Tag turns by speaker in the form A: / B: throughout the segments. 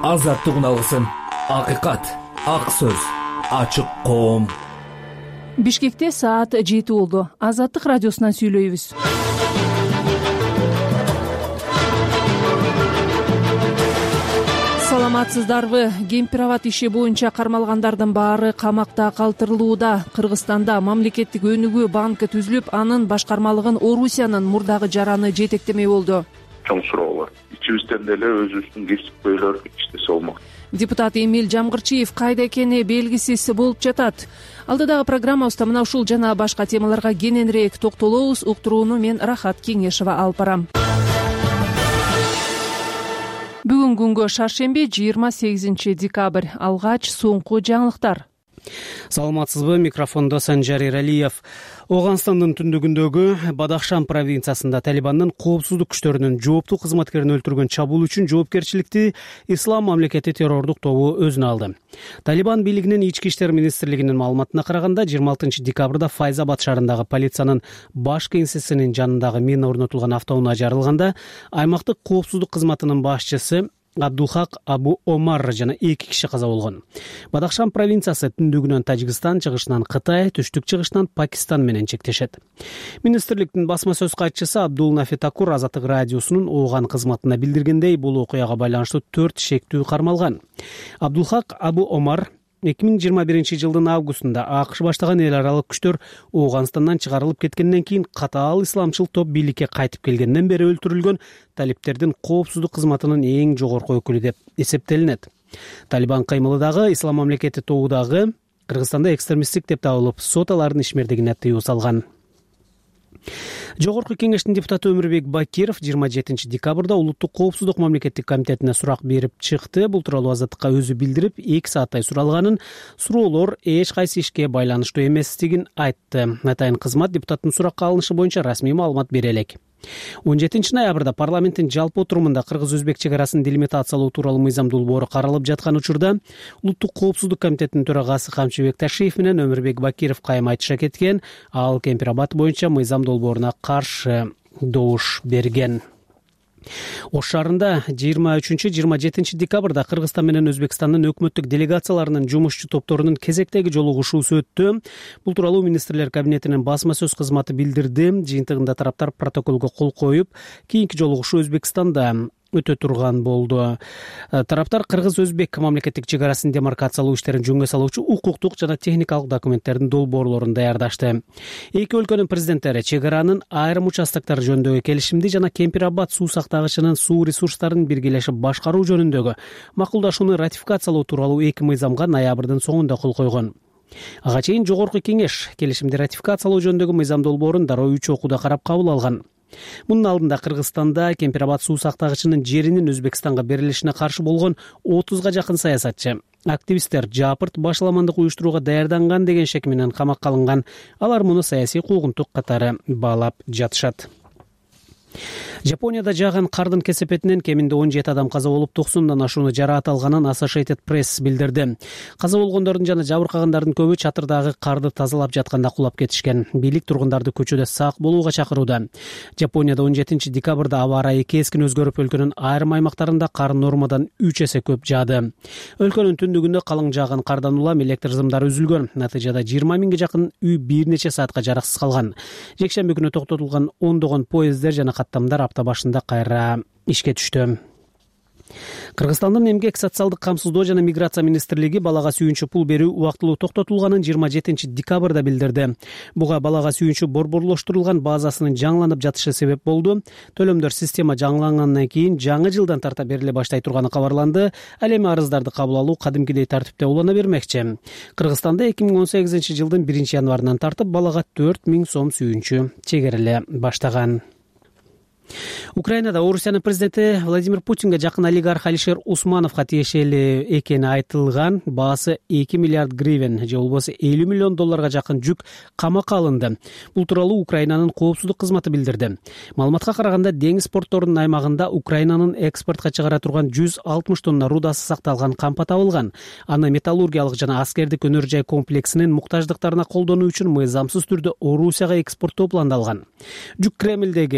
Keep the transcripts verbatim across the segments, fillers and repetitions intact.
A: азаттык алгысым, акыйкат, ак сөз, ачык коом.
B: Бишкекте саат жети болду. Азаттык радиосунан сүйлөйбүз. Саламатсыздарбы? Кемпир-абад иши боюнча кармалгандардын баары камакта калтырылууда. Кыргызстанда мамлекеттик өнүгүү банкы түзүлүп, анын башкармалыгын Орусиянын мурдагы жараны жетектемей болду.
C: Чоң суроолор. Ичибизден деле өзүбүздүн кесипкөйлөр иштесе болмок.
B: Депутат Эмиль Жамгырчиев кайда экени белгисиз болуп жатат. Алдыдагы программабызда мына ушул жана башка темаларга кененирээк токтолобуз. Уктурууну мен Рахат Кеңешова алып барам. Бүгүн күнгө шаршемби, жыйырма сегизинчи декабрь. Алгач соңку жаңылыктар.
D: Саламатсызбы, микрофондо Санжар Эралиев. Оганстандын түндүгүндөгү Бадахшан провинциясында Талибандын коопсуздук күчтөрүнүн жооптуу кызматкерин өлтүргөн чабуул үчүн жоопкерчиликти Ислам мамлекети террордук тобу өзүнө алды. Талибан бийлигинин ички иштер министрлигинин маалыматына караганда, жыйырма алтынчы декабрда Файзабад шаарындагы полициянын баш кеңсесинин жанындагы мина орнотулган автоунаа жарылганда, аймактык коопсуздук кызматынын башчысы Абдулхак Абу Омар жана эки киши каза болгон. Бадахшан провинциясы түндүгүнөн Тажикстан, чыгышынан Кытай, түштүк чыгышынан Пакистан менен чектешет. Министрликтин басма сөз катчысы Абдул Нафи Такур Азаттык радиосунун Ооган кызматына билдиргендей, бул окуяга байланыштуу төрт шектүү кармалган. Абдулхак Абу Омар эки миң жыйырма биринчи жылдын августунда АКШ баштаган эл аралык күчтөр Ооганстандан чыгарылып кеткенден кийин катаал исламчыл топ бийликке кайтып келгенден бери өлтүрүлгөн талиптердин коопсуздук кызматынын эң жогорку өкүлү деп эсептелинет. Талибан кыймылы дагы Ислам мамлекети тобудагы Кыргызстанда экстремисттик деп табылып, сот алардын ишмердигине тыюу салган. Жогорку кеңештин депутаты Өмүрбек Бакиров жыйырма жетинчи декабрда Улуттук коопсуздук мамлекеттик комитетине сурак берип чыкты. Бул тууралуу Азаттыкка өзү билдирип, эки сааттай суралганын, суроолор эч кайсы ишке байланыштуу эместигин айтты. Атайын кызмат депутаттын суракка алынышы боюнча расмий маалымат бере элек. он жетинчи ноябрда парламенттин жалпы отурумунда кыргыз-өзбек чек арасын делимитациялоо тууралуу мыйзам долбоору каралып жаткан учурда Улуттук коопсуздук комитетинин төрагасы Камчыбек Ташиев менен Өмүрбек Бакиров кайым айтыша кеткен. Ал Кемпир-Абад боюнча мыйзам долбооруна каршы добуш берген. Ош шаарында жыйырма үчүнчү жыйырма жетинчи декабрда Кыргызстан менен Өзбекстандын өкмөттүк делегацияларынын жумушчу топторунун кезектеги жолугушуусу өттү. Бул тууралуу министрлер кабинетинин басма сөз кызматы билдирди. Жыйынтыгында тараптар протоколго кол коюп, кийинки жолугушуу Өзбекстанда өтө турган болду. Тараптар Кыргыз-Өзбек мамлекеттик чек арасын демаркациялоо иштерин жөнгө салуучу укуктук жана техникалык документтердин долбоорлорун даярдашты. Эки өлкөнүн президенттери чек аранын айрым участоктор жөнүндөгү келишимди жана Кемпир-Абад суу сактагычынын суу ресурстарын биргелешип башкаруу жөнүндөгү макулдашууну ратификациялоо тууралуу эки мыйзамга ноябрдын соңунда кол койгон. Ага чейин жогорку кеңеш келишимди ратификациялоо жөнүндөгү мыйзам долбоорун дароо үч окууда карап кабыл алган. Мунун алдында Кыргызстанда Кемпир-Абад суу сактагычынын жеринин Өзбекстанга берилишине каршы болгон отузга жакын саясатчы, активисттер жапырт башаламандык уюштурууга даярданган деген шек менен камакка алынган. Алар муну саясий куугунтук катары баалап жатышат. Жапонияда жааган кардын кесепетинен кеминде он жети адам каза болуп, токсондон ашууну жараат алганын Associated Press билдирди. Каза болгондордун жана жабыркагандардын көбү чатырдагы карды тазалап жатканда кулап кетишкен. Бийлик тургундарды көчөдө сак болууга чакырууда. Жапонияда он жетинчи декабрда аба ырайы кескин өзгөрүп, өлкөнүн айрым аймактарында кар нормадан үч эсе көп жаады. Өлкөнүн түндүгүндө калың жааган кардан улам электр сымдары үзүлгөн. Натыйжада жыйырма миңге жакын үй бир нече саатка жараксыз калган. Жекшемби күнү токтотулган ондогон поезддер жана каттамдар апта башында кайра ишке түштү. Кыргызстандын эмгек, социалдык камсыздоо жана миграция министрлиги балага сүйүнчү пул берүү убактылуу токтотулганын жыйырма жетинчи декабрда билдирди. Буга балага сүйүнчү борборлоштурулган базасынын жаңыланып жатышы себеп болду. Төлөмдөр система жаңылангандан кийин жаңы жылдан тарта бериле баштай турганы кабарланды. Ал эми арыздарды кабыл алуу кадимкидей тартипте улана бермекчи. Кыргызстанда эки миң он сегизинчи жылдын биринчи январынан тартып балага төрт миң сом сүйүнчү чегериле баштаган. Украинада Орусиянын президенти Владимир Путинге жакын олигарх Алишер Усмановго тиешелүү экени айтылган баасы эки миллиард гривен же болбосо элүү миллион долларга жакын жүк камакка алынды. Бул тууралуу Украинанын коопсуздук кызматы билдирди. Маалыматка караганда, деңиз портторунун аймагында Украинанын экспортко чыгара турган жүз алтымыш тонна рудасы сакталган кампа табылган. Аны металлургиялык жана аскердик өнөр жай комплексинин муктаждыктарына колдонуу үчүн мыйзамсыз түрдө Орусияга экспорттоо пландалган. Жүк Кремлдеги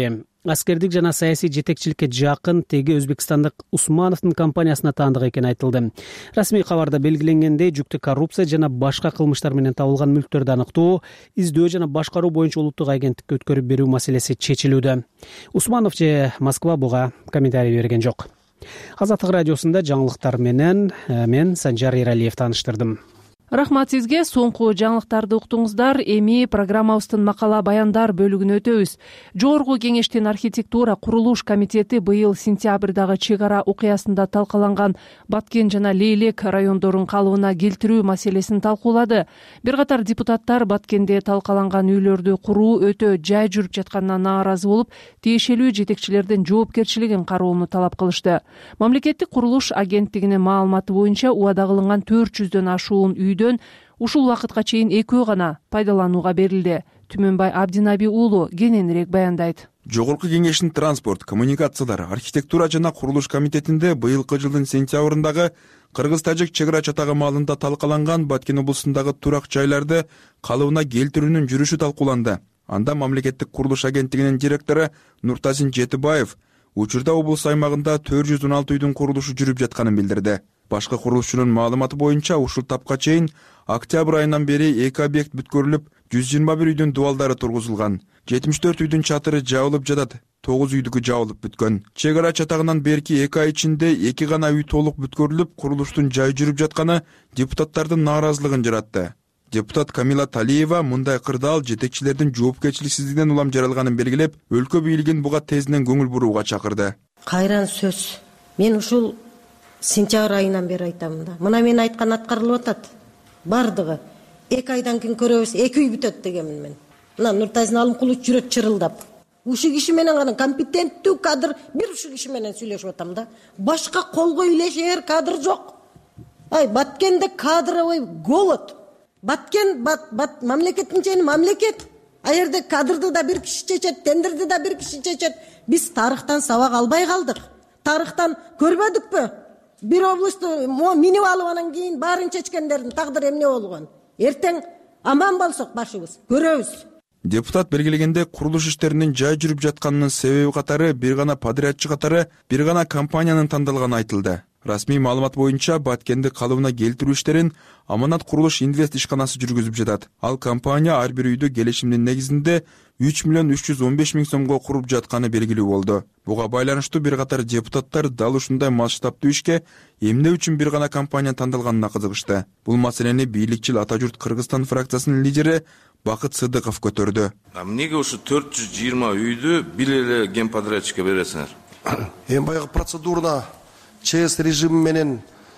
D: аскердик жана саясий жетекчиликке жакын теги өзбекстандык Усмановдун компаниясына таандык экени айтылды. Расмий кабарда белгиленгендей, жүктүү коррупция жана башка кылмыштар менен табылган мүлктөрдү аныктоо, издөө жана башкаруу боюнча улуттук агенттикке өткөрүп берүү маселеси чечилүүдө. Усманов же Москва буга комментарий берген жок. Азаттык радиосунда жаңылыктар менен мен Санжар Эралиев тааныштырдым.
B: Рахмат сизге. Соңку жаңылыктарды уктуңуздар. Эми программабыздын макала баяндар бөлүгүнө өтөбүз. Жогорку кеңештин архитектура курулуш комитети быйыл сентябрдагы чек ара окуясында талкаланган Баткен жана Лейлек райондорун калыбына келтирүү маселесин талкуулады. Бир катар депутаттар Баткенде талкаланган үйлөрдү куруу өтө жай жүрүп жатканына нааразы болуп, тиешелүү жетекчилердин жоопкерчилигин кароону талап кылышты. Мамлекеттик курулуш агенттигинин маалыматы боюнча убада кылынган төрт жүздөн ашуун үйдөн ушул убакытка чейин экөө гана пайдаланууга берилди. Түмөнбай Абдинаби уулу кененирээк баяндайт.
E: Жогорку кеңештин транспорт, коммуникациялар, архитектура жана курулуш комитетинде быйылкы жылдын сентябрындагы кыргыз-тажик чек ара чатагы маалында талкаланган Баткен облусундагы турак жайларды калыбына келтирүүнүн жүрүшү талкууланды. Анда мамлекеттик курулуш агенттигинин директору Нуртазин Жетибаев учурда облус аймагында төрт жүз он алты үйдүн курулушу жүрүп жатканын билдирди. Башкы курулушчунун маалыматы боюнча ушул тапка чейин октябрь айынан бери эки объект бүткөрүлүп, жүз жыйырма бир үйдүн дубалдары тургузулган. жетимиш төрт үйдүн чатыры жабылып жатат, тогуз үйдүкү жабылып бүткөн. Чек ара чатагынан берки эки ай ичинде эки гана үй толук бүткөрүлүп, курулуштун жай жүрүп жатканы депутаттардын нааразылыгын жаратты. Депутат Камила Талиева мындай кырдаал жетекчилердин жоопкерчиликсиздигинен улам жаралганын белгилеп, өлкө бийлигин буга тезинен көңүл бурууга чакырды.
F: Кайран сөз. Мен ушул сентябрь айынан бери айтамын да. Мына мен айткан аткарылып атат. Бардыгы эки айдан кийин көрөбүз, эки үй бүтөт дегенмин мен. Мына Нуртазин Алымкулов жүрөт чырылдап. Ушул киши менен гана компетенттүү кадр, бир ушул киши менен сүйлөшүп атам да. Башка колго илешер кадр жок. Ай, Баткенде кадровый голод. Баткен бат, бат мамлекеттин чейин мамлекет. А жерде кадрды да бир киши чечет, тендерди да бир киши чечет. Биз тарыхтан сабак албай калдык. Тарыхтан көрбөдүкпү? Бир облусту минип алып анан кийин баарын чечкендердин тагдыры эмне болгон? Эртең аман болсок башыбыз көрөбүз.
E: Депутат белгилегенде курулуш иштеринин жай жүрүп жатканынын себеби катары бир гана подрядчы катары бир гана компаниянын тандалганы айтылды. Расмий маалымат боюнча Баткенди калыбына келтирүү иштерин Аманат курулуш инвест ишканасы жүргүзүп жатат. Ал компания ар бир үйдү келишимдин негизинде үч миллион үч жүз он беш миң сомго куруп жатканы белгилүү болду. Буга байланыштуу бир катар депутаттар дал ушундай масштабтуу ишке эмне үчүн бир гана компания тандалганына кызыгышты. Бул маселени бийликчил Ата журт Кыргызстан фракциясынын лидери Бакыт Сыдыков көтөрдү.
G: Эмнеге ушу төрт жүз жыйырма үйдү бир эле генподрядчикке бересиңер?
H: Эми баягы процедурна ЧС режими менен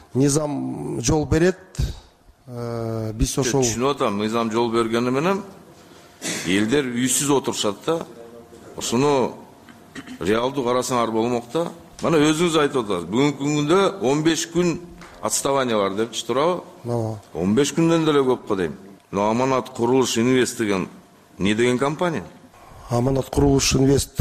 H: низам жол берет. Биз ошол
G: түшүнүп атам, низам жол бергени менен элдер үйсүз отурушат да. Ошону реалдуу карасаңар болмок да. Мана өзүңүз айтып атасыз. Бүгүнкү күндө он беш күн отставание бар депчи, туурабы? он беш күндөн деле көп го дейм. Но Аманат курулуш инвест деген не деген компания?
H: Аманат курулуш инвест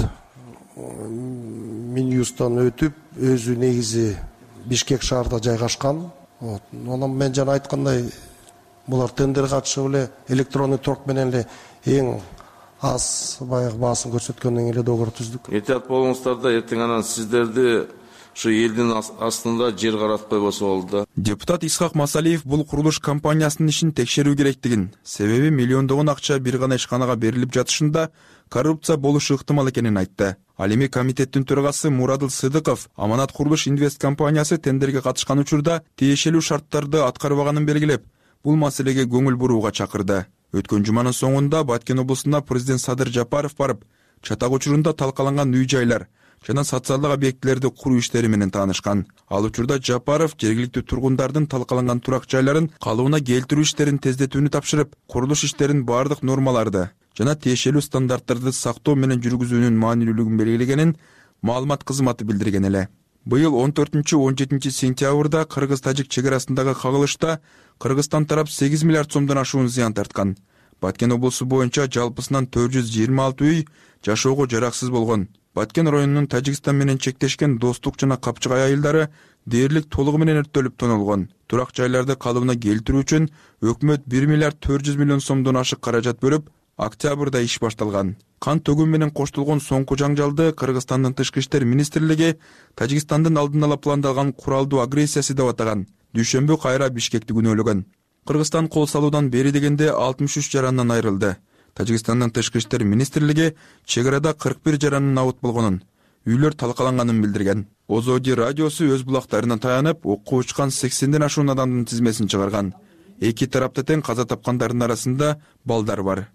H: Минюстан өтүп, өзү негизи Бишкек шаарда жайгашкан. Вот. Анан мен жана айткандай, булар тендер катышып эле электронный торг менен эле эң аз баягы баасын көрсөткөндөн эле договор түздүк.
G: Этият болуңуздар да, эртең анан сиздерди ушу элдин астында жер каратпай болсо болду.
E: Депутат Исхак Масалиев бул курулуш компаниясынын ишин текшерүү керектигин, себеби миллиондогон акча бир гана ишканага берилип жатышында коррупция болушу ыктымал экенин айтты. Ал эми комитеттин төрагасы Мурадыл Сыдыков Аманат курулуш инвест компаниясы тендерге катышкан учурда тиешелүү шарттарды аткарбаганын белгилеп, бул маселеге көңүл бурууга чакырды. Өткөн жуманын соңунда Баткен облусуна президент Садыр Жапаров барып, чатак учурунда талкаланган үй-жайлар жана социалдык объектилерди куруу иштери менен таанышкан. Ал учурда Жапаров жергиликтүү тургундардын талкаланган турак жайларын калыбына келтирүү иштерин тездетүүнү тапшырып, курулуш иштерин бардык нормаларды жана тиешелүү стандарттарды сактоо менен жүргүзүүнүн маанилүүлүгүн белгилегенин маалымат кызматы билдирген эле. Быйыл он төртүнчү он жетинчи сентябрда Кыргыз-Тажик чек арасындагы кагылышта Кыргызстан тарап сегиз миллиард сомдон ашуун зыян тарткан. Баткен облусу боюнча жалпысынан төрт жүз жыйырма алты үй жашоого жараксыз болгон. Баткен районунун Тажикстан менен чектешкен Достук жана Капчыгай айылдары дээрлик толугу менен өрттөлүп тонолгон. Турак жайларды калыбына келтирүү үчүн өкмөт бир миллиард төрт жүз миллион сомдон ашык каражат бөлүп, октябрда иш башталган. Кан төгүү менен коштолгон соңку жаңжалды Кыргызстандын тышкы иштер министрлиги Тажикстандын алдын ала пландалган куралдуу агрессиясы деп атаган. Дүйшөмбү кайра Бишкекти күнөөлөгөн. Кыргызстан кол салуудан бери дегенде алтымыш үч жарандан айрылды. Тажикстандын тышкы иштер министрлиги чек арада кырк бир жарандын набыт болгонун, үйлөр талкаланганын билдирген. Озоди радиосу өз булактарына таянып, окко учкан сексенден ашуун адамдын тизмесин чыгарган. Эки тарапта тең каза тапкандардын арасында балдар бар.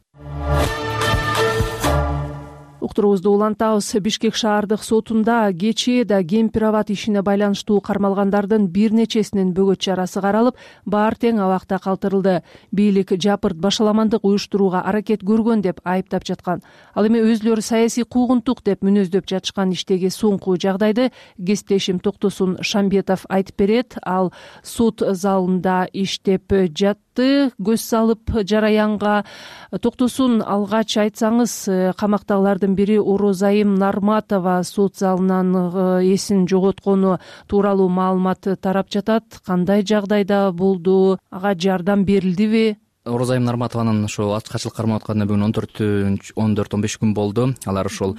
B: Уктуруубузду улантабыз. Бишкек шаардык сотунда кечээ да Кемпир-Абад ишине байланыштуу кармалгандардын бир нечесинин бөгөт чарасы каралып, баары тең абакта калтырылды. Бийлик жапырт башаламандык уюштурууга аракет көргөн деп айыптап жаткан. Ал эми өзүлөрү саясий куугунтук деп мүнөздөп жатышкан иштеги соңку жагдайды кесиптешим Токтосун Шамбетов айтып берет. Ал сот залында иштеп жатты. Көз салып жараянга. Токтосун, алгач айтсаңыз, камактагылардын бири Орозайым Нарматова сот залынан эсин жоготкону тууралуу маалымат тарап жатат. Кандай жагдайда болду? Ага жардам берилдиби?
I: Орозайым Нарматованын ошол ачкачылык кармап атканына бүгүн он төрт он беш күн болду. Алар ошол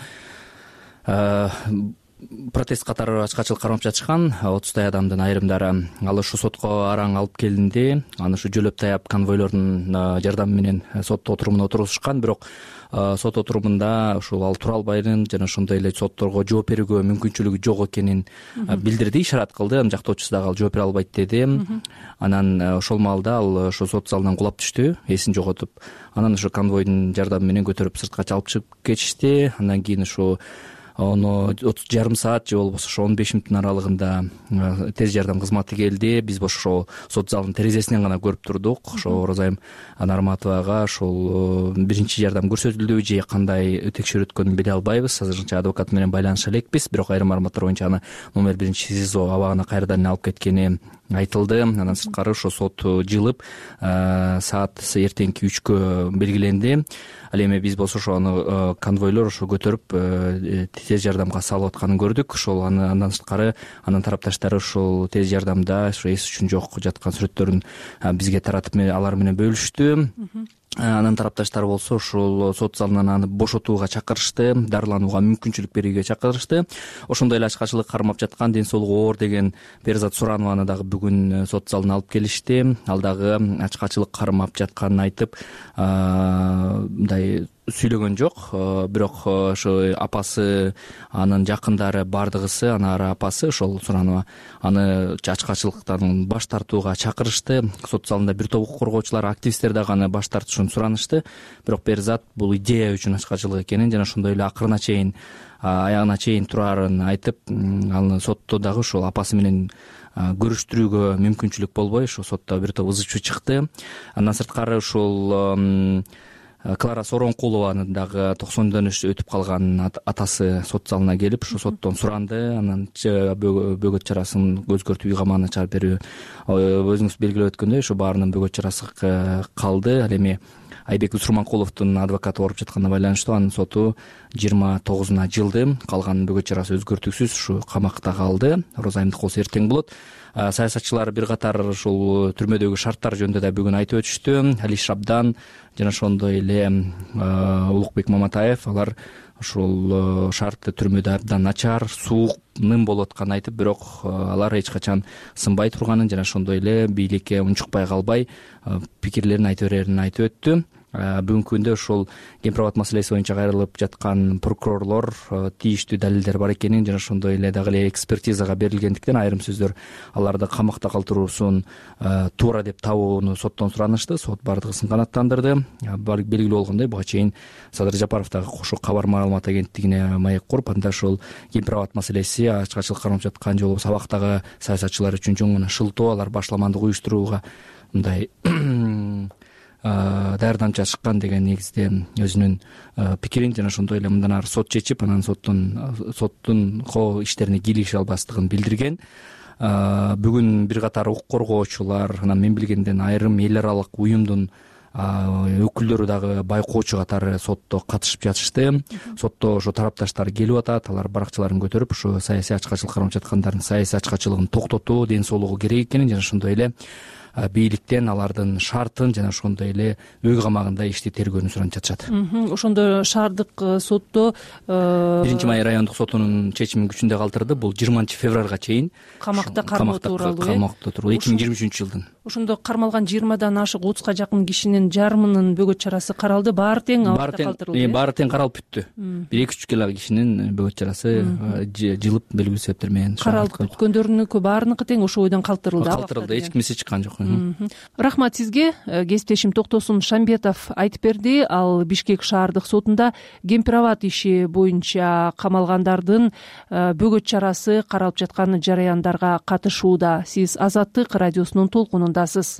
I: протест катары ачкачылык кармап жатышкан отуздай адамдын айрымдары. Ал ушу сотко араң алып келинди. Аны ушу жөлөп таяп конвойлордун жардамы менен сот отурумуна отурушкан. Бирок сот отурумунда ушул ал тура албайдын жана ошондой эле сотторго жооп берүүгө мүмкүнчүлүгү жок экенин билдирди, ишарат кылды. Анын жактоочусу дагы ал жооп бере албайт деди. Анан ошол маалда ал ошо сот залынан кулап түштү, эсин жоготуп. Анан ошо конвойдун жардамы менен көтөрүп сыртка алып чыгып кетишти. Андан кийин ошо ону жарым саат же болбосо ошо он беш мүнөттүн аралыгында тез жардам кызматы келди. Биз ошо сот залынын терезесинен гана көрүп турдук. Ошо Орозайым Нарматовага ошол биринчи жардам көрсөтүлдүбү же кандай текшерүү өткөнүн биле албайбыз. Азырынча адвокат менен байланыша элекпиз. Бирок айрым маалыматтар боюнча аны номер биринчи СИЗО абагына кайрадан алып кеткени айтылды. Андан сырткары ошо сот жылып саат эртеңки үчкө белгиленди. Ал эми биз болсо ошо аны конвойлор ошо көтөрүп тез жардамга салып атканын көрдүк. Ошол андан сырткары анын тарапташтары ошол тез жардамда ошо эс үчүн жок жаткан сүрөттөрүн бизге таратып алар менен бөлүштү. Анын тарапташтары болсо ушул сот залынан аны бошотууга чакырышты, дарыланууга мүмкүнчүлүк берүүгө чакырышты. Ошондой эле ачкачылык кармап жаткан, ден соолугу оор деген Берзат Суранованы дагы бүгүн сот залына алып келишти. Ал дагы ачкачылык кармап жатканын айтып, мындай сүйлөгөн жок. Бирок ошо апасы, анын жакындары бардыгысы, анары апасы ошол Суранова аны ачкачылыктан баш тартууга чакырышты. Сот залында бир топ коргоочулар, активисттер дагы аны баш тартышын суранышты. Бирок Берзат бул идея үчүн ачкачылык экенин жана ошондой эле акырына чейин, аягына чейин турарын айтып, аны сотто дагы ошол апасы менен көрүштүрүүгө мүмкүнчүлүк болбой, ошо сотто бир топ ызы чуу чыкты. Андан сырткары ушул Клара Соронкулованын дагы токсондон өтүп калган атасы сот залына келип, ошо соттон суранды. Анан бөгөт чарасын өзгөртүп үй камагына чыгарып берүү. Өзүңүз белгилеп өткөндөй, ошо баарынын бөгөт чарасы калды. Ал эми Айбек Усурманкуловдун адвокаты ооруп жатканына байланыштуу анын соту жыйырма тогузуна жылды. Калган бөгөт чарасы өзгөртүүсүз ушу камакта калды. Розайымдык болсо эртең болот. Саясатчылар бир катар ушул түрмөдөгү шарттар жөнүндө да бүгүн айтып өтүштү. Али Шабдан жана ошондой эле Улукбек Маматаев, алар ушул шартты түрмөдө абдан начар, суук, ным болуп атканын айтып, бирок алар эч качан сынбай турганын жана ошондой эле бийликке унчукпай калбай пикирлерин айта берерин айтып өттү. Бүгүнкү күндө ошол Кемпир-Абад маселеси боюнча кайрылып жаткан прокурорлор тийиштүү далилдер бар экенин жана ошондой эле дагы эле экспертизага берилгендиктен айрым сөздөр аларды камакта калтыруусун туура деп табууну соттон суранышты. Сот бардыгысын канааттандырды. Белгилүү болгондой, буга чейин Садыр Жапаров дагы Кошо кабар маалымат агенттигине маек куруп, анда ошол Кемпир-Абад маселеси ачкачылык кармап жаткан же болбосо абактагы саясатчылар үчүн жөн гана шылтоо, алар башаламандык уюштурууга мындай даярданып жатышкан деген негизде өзүнүн пикирин жана ошондой эле мындан ары сот чечип, анан соттун соттун коо иштерине кийлигише албастыгын билдирген. Бүгүн бир катар укук коргоочулар, анан мен билгенден айрым эл аралык уюмдун өкүлдөрү дагы байкоочу катары сотто катышып жатышты. Сотто ошо тарапташтар келип атат, алар баракчаларын көтөрүп, ошо саясий ачкачылык кармап жаткандардын саясий ачкачылыгын токтотуу, ден соолугу керек экенин жана ошондой эле бийликтен алардын шартын жана ошондой эле үй камагында ишти тергөөнү суранып жатышат.
B: Ошондо шаардык сотто
I: биринчи май райондук сотунун чечимин күчүндө калтырды. Бул жыйырманчы февралга чейин
B: камакта кармоо тууралуу
I: камакта туруу эки миң жыйырма үчүнчү жылдын.
B: Ошондо кармалган жыйырмадан ашык отузга жакын кишинин жарымынын бөгөт чарасы каралды. Баары тең абакта калтырылды.
I: Баары тең каралып бүттү. Бир эки үчкө эле кишинин бөгөт чарасы жылып белгилүү себептер менен
B: каралып бүткөндөрүнүкү баарыныкы тең ошол бойдон калтырылды.
I: Калтырылды, эч кимиси чыккан жок.
B: Рахмат сизге. Кесиптешим Токтосун Шамбетов айтып берди. Ал Бишкек шаардык сотунда Гемпирабад иши боюнча камалгандардын бөгөт чарасы каралып жаткан жараяндарга катышууда. Сиз Азаттык радиосунун толкунундасыз.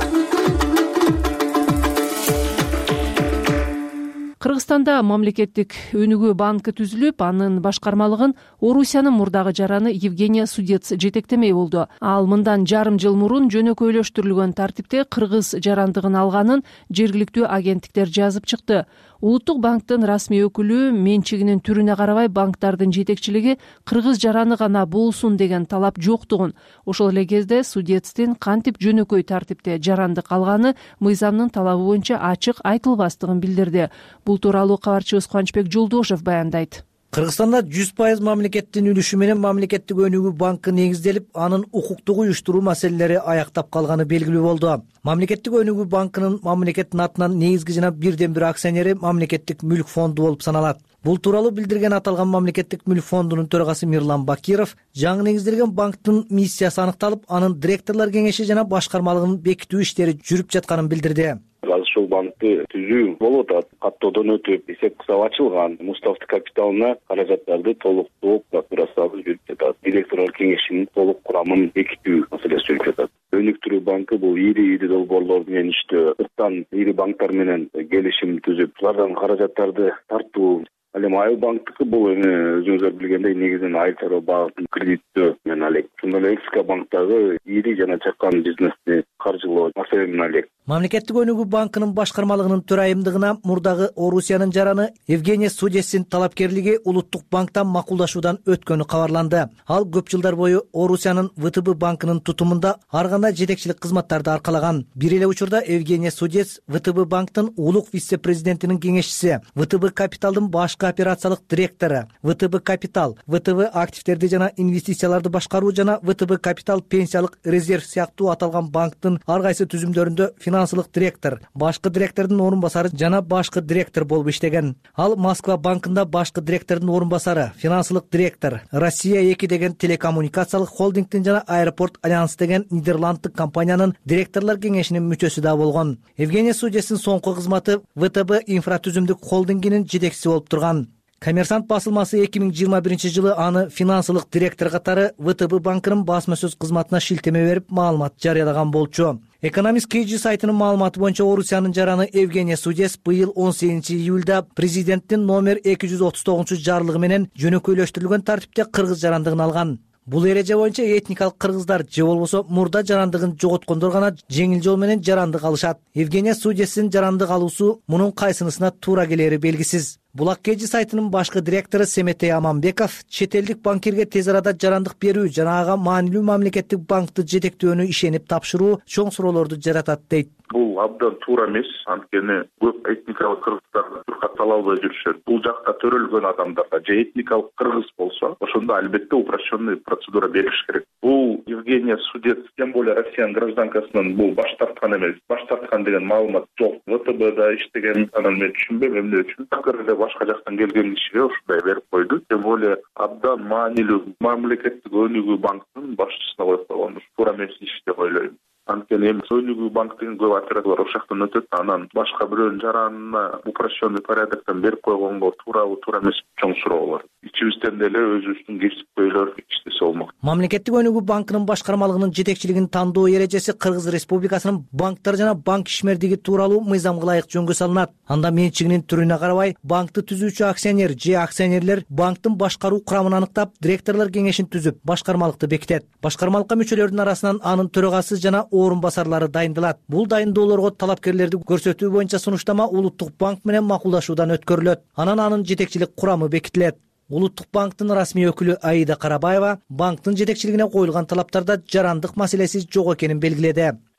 B: Кыргызстанда мамлекеттик өнүгүү банкы түзүлүп, анын башкармалыгын Орусиянын мурдагы жараны Евгения Судец жетектемей болду. Ал мындан жарым жыл мурун жөнөкөйлөштүрүлгөн тартипте кыргыз жарандыгын алганын жергиликтүү агенттиктер жазып чыкты. Улуттук банктын расмий өкүлү менчигинин түрүнө карабай банктардын жетекчилиги кыргыз жараны гана болсун деген талап жоктугун, ошол эле кезде Судецтин кантип жөнөкөй тартипте жарандык алганы мыйзамдын талабы боюнча ачык айтылбастыгын билдирди. Бул тууралуу кабарчыбыз Кубанычбек Жолдошев баяндайт.
J: Кыргызстанда жүз пайыз мамлекеттин үлүшү менен мамлекеттик өнүгүү банкы негизделип, анын укуктук уюштуруу маселелери аяктап калганы белгилүү болду. Мамлекеттик өнүгүү банкынын мамлекеттин атынан негизги жана бирден бир акционери мамлекеттик мүлк фонду болуп саналат. Бул тууралуу билдирген аталган мамлекеттик мүлк фондунун төрагасы Мирлан Бакиров, жаңы негизделген банктын миссиясы аныкталып, анын директорлор кеңеши жана башкармалыгын бекитүү иштери жүрүп жатканын билдирди.
K: Азыр ушул банкты түзүү болуп атат. Каттоодон өтүп, эсеп кысап ачылган. Муставтык капиталына каражаттарды толуктоо процедурасы жүрүп жатат. Директорлор кеңешинин толук курамын бекитүү маселеси жүрүп жатат. Өнүктүрүү банкы бул ири ири долбоорлор менен иштөө, сырттан ири банктар менен келишим түзүп, алардан каражаттарды тартуу. Ал эми Айыл банктыкы бул эми өзүңүздөр билгендей негизинен айыл чарба багытын кредиттөө менен алек. Ошондой эле Экска банктагы ири жана чакан бизнести каржылоо маселе менен алек.
J: Мамлекеттик өнүгүү банкынын башкармалыгынын төрайымдыгына мурдагы Орусиянын жараны Евгения Судецтин талапкерлиги Улуттук банктан макулдашуудан өткөнү кабарланды. Ал көп жылдар бою Орусиянын ВТБ банкынын тутумунда ар кандай жетекчилик кызматтарды аркалаган. Бир эле учурда Евгения Судец ВТБ банктын улук вице-президентинин кеңешчиси, ВТБ капиталдын башкы операциялык директору, ВТБ капитал, ВТБ активдерди жана инвестицияларды башкаруу жана ВТБ капитал пенсиялык резерв сыяктуу аталган банктын ар кайсы түзүмдөрүндө финансылык директор, башкы директордун орун басары жана башкы директор болуп иштеген. Ал Москва банкында башкы директордун орун басары, финансылык директор, Россия эки деген телекоммуникациялык холдингдин жана Аэропорт Альянс деген Нидерландтык компаниянын директорлор кеңешинин мүчөсү да болгон. Евгения Судецтин соңку кызматы ВТБ инфратүзүмдүк холдингинин жетекчиси болуп турган. Коммерсант басылмасы эки миң жыйырма биринчи жылы аны финансылык директор катары ВТБ банкынын басма сөз кызматына шилтеме берип маалымат жарыялаган болчу. Экономист кей жи сайтынын маалыматы боюнча Орусиянын жараны Евгения Судец быйыл он сегизинчи июлда президенттин номер эки жүз отуз тогузунчу жарлыгы менен жөнөкөйлөштүрүлгөн тартипте кыргыз жарандыгын алган. Бул эреже боюнча этникалык кыргыздар же болбосо мурда жарандыгын жоготкондор гана жеңил жол менен жарандык алышат. Евгения Судецтин жарандык алуусу мунун кайсынысына туура келери белгисиз. Булак кей жи сайтынын башкы директору Семетей Аманбеков чет элдик банкирге тез арада жарандык берүү жана ага маанилүү мамлекеттик банкты жетектөөнү ишенип тапшыруу чоң суроолорду жаратат дейт.
C: Бул абдан туура эмес, анткени көп этникалык кыргыздар туркат ала албай жүрүшөт. Бул жакта төрөлгөн адамдарга же этникалык кыргыз болсо, ошондо албетте упрощенный процедура бериш керек. Бул Евгения Судец, тем более Россиянын гражданкасынан бул баш тарткан эмес. Баш тарткан деген маалымат жок. ВТБда иштеген, анан мен түшүнбөйм эмне үчүн. Такыр эле башка жактан келген кишиге ушундай берип койду. Тем более абдан маанилүү мамлекеттик өнүгүү банкынын башчысына коюп койгон. Туура эмес иш деп ойлойм. Анткени эми өнүгүү банктын көп операторлор ошол жактан өтөт, анан башка бирөөнүн жаранына упрощенный порядоктон берип койгонго туурабы туура эмес чоң суроолор. Ичибизден деле өзүбүздүн кесипкөйлөр иштесе болмок.
J: Мамлекеттик өнүгүү банкынын башкармалыгынын жетекчилигин тандоо эрежеси Кыргыз Республикасынын банктар жана банк ишмердиги тууралуу мыйзамга ылайык жөнгө салынат. Анда менчигинин түрүнө карабай банкты түзүүчү акционер же акционерлер банктын башкаруу курамын аныктап, директорлор кеңешин түзүп, башкармалыкты бекитет. Башкармалыкка мүчөлөрдүн арасынан анын төрагасы жана орун басарлары дайындалат. Бул дайындоолорго талапкерлерди көрсөтүү боюнча сунуштама Улуттук банк менен макулдашуудан өткөрүлөт. Анан анын жетекчилик курамы бекитилет. Улуттук банктын расмий өкүлү Аида Карабаева банктын жетекчилигине коюлган талаптарда жарандык маселеси жок экенин белгиледи.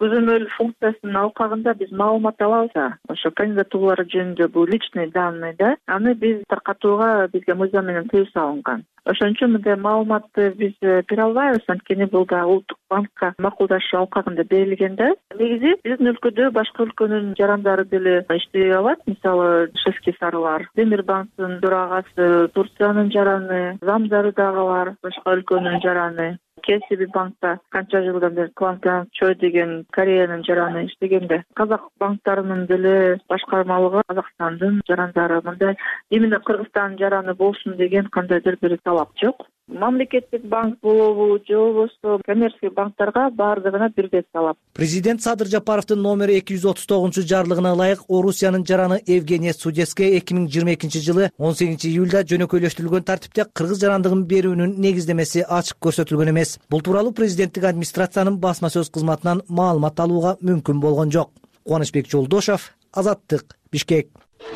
L: көзөмөл функциясынын алкагында биз маалымат алабыз. Ошо кандидатуралар жөнүндө бул личный данные да, аны биз таркатууга бизге мыйзам менен тыюу салынган. Ошон үчүн мындай маалыматты биз бере албайбыз, анткени бул да улуттук банкка макулдашуу алкагында берилген да. Негизи биздин өлкөдө башка өлкөнүн жарандары деле иштей алат. Мисалы, Шевский Сарлар, Демирбанктын төрагасы, Турциянын жараны, замдары дагы бар, башка өлкөнүн жараны. Кесиби банкта канча жылдан бери Квант Чой деген Кореянын жараны иштегенде. Казак банктарынын деле башкармалыгы Казакстандын жарандары, мындай именно Кыргызстандын жараны болсун деген кандайдыр бир талап жок. Мамлекеттик банк болобу же болбосо коммерческий банктарга баардыгына бирдей талап.
J: Президент Садыр Жапаровдун номер эки жүз отуз тогузунчу жарлыгына ылайык Орусиянын жараны Евгения Судецкая эки миң жыйырма экинчи жылы он сегизинчи июлда жөнөкөйлөштүрүлгөн тартипте кыргыз жарандыгын берүүнүн негиздемеси ачык көрсөтүлгөн эмес. Бул тууралуу президенттик администрациянын басма сөз кызматынан маалымат алууга мүмкүн болгон жок. Кубанычбек Жолдошов, Азаттык, Бишкек.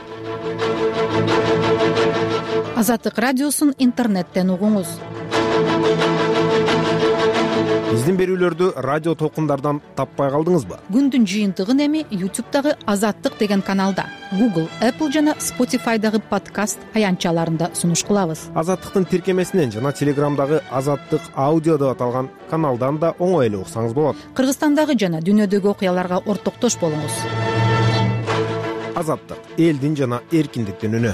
M: Азаттык радиосун интернеттен угуңуз.
N: Биздин берүүлөрдү радио толкундардан таппай калдыңызбы?
M: Күндүн жыйынтыгын эми YouTube'дагы Азаттык деген каналда, Google, Apple жана Spotify'дагы подкаст аянтчаларында сунуш кылабыз.
N: Азаттыктын тиркемесинен жана Телеграмдагы Азаттык аудио деп аталган каналдан да оңой эле уксаңыз болот.
M: Кыргызстандагы жана дүйнөдөгү окуяларга ортоктош болуңуз.
N: Азаттык — элдин жана эркиндиктин үнү.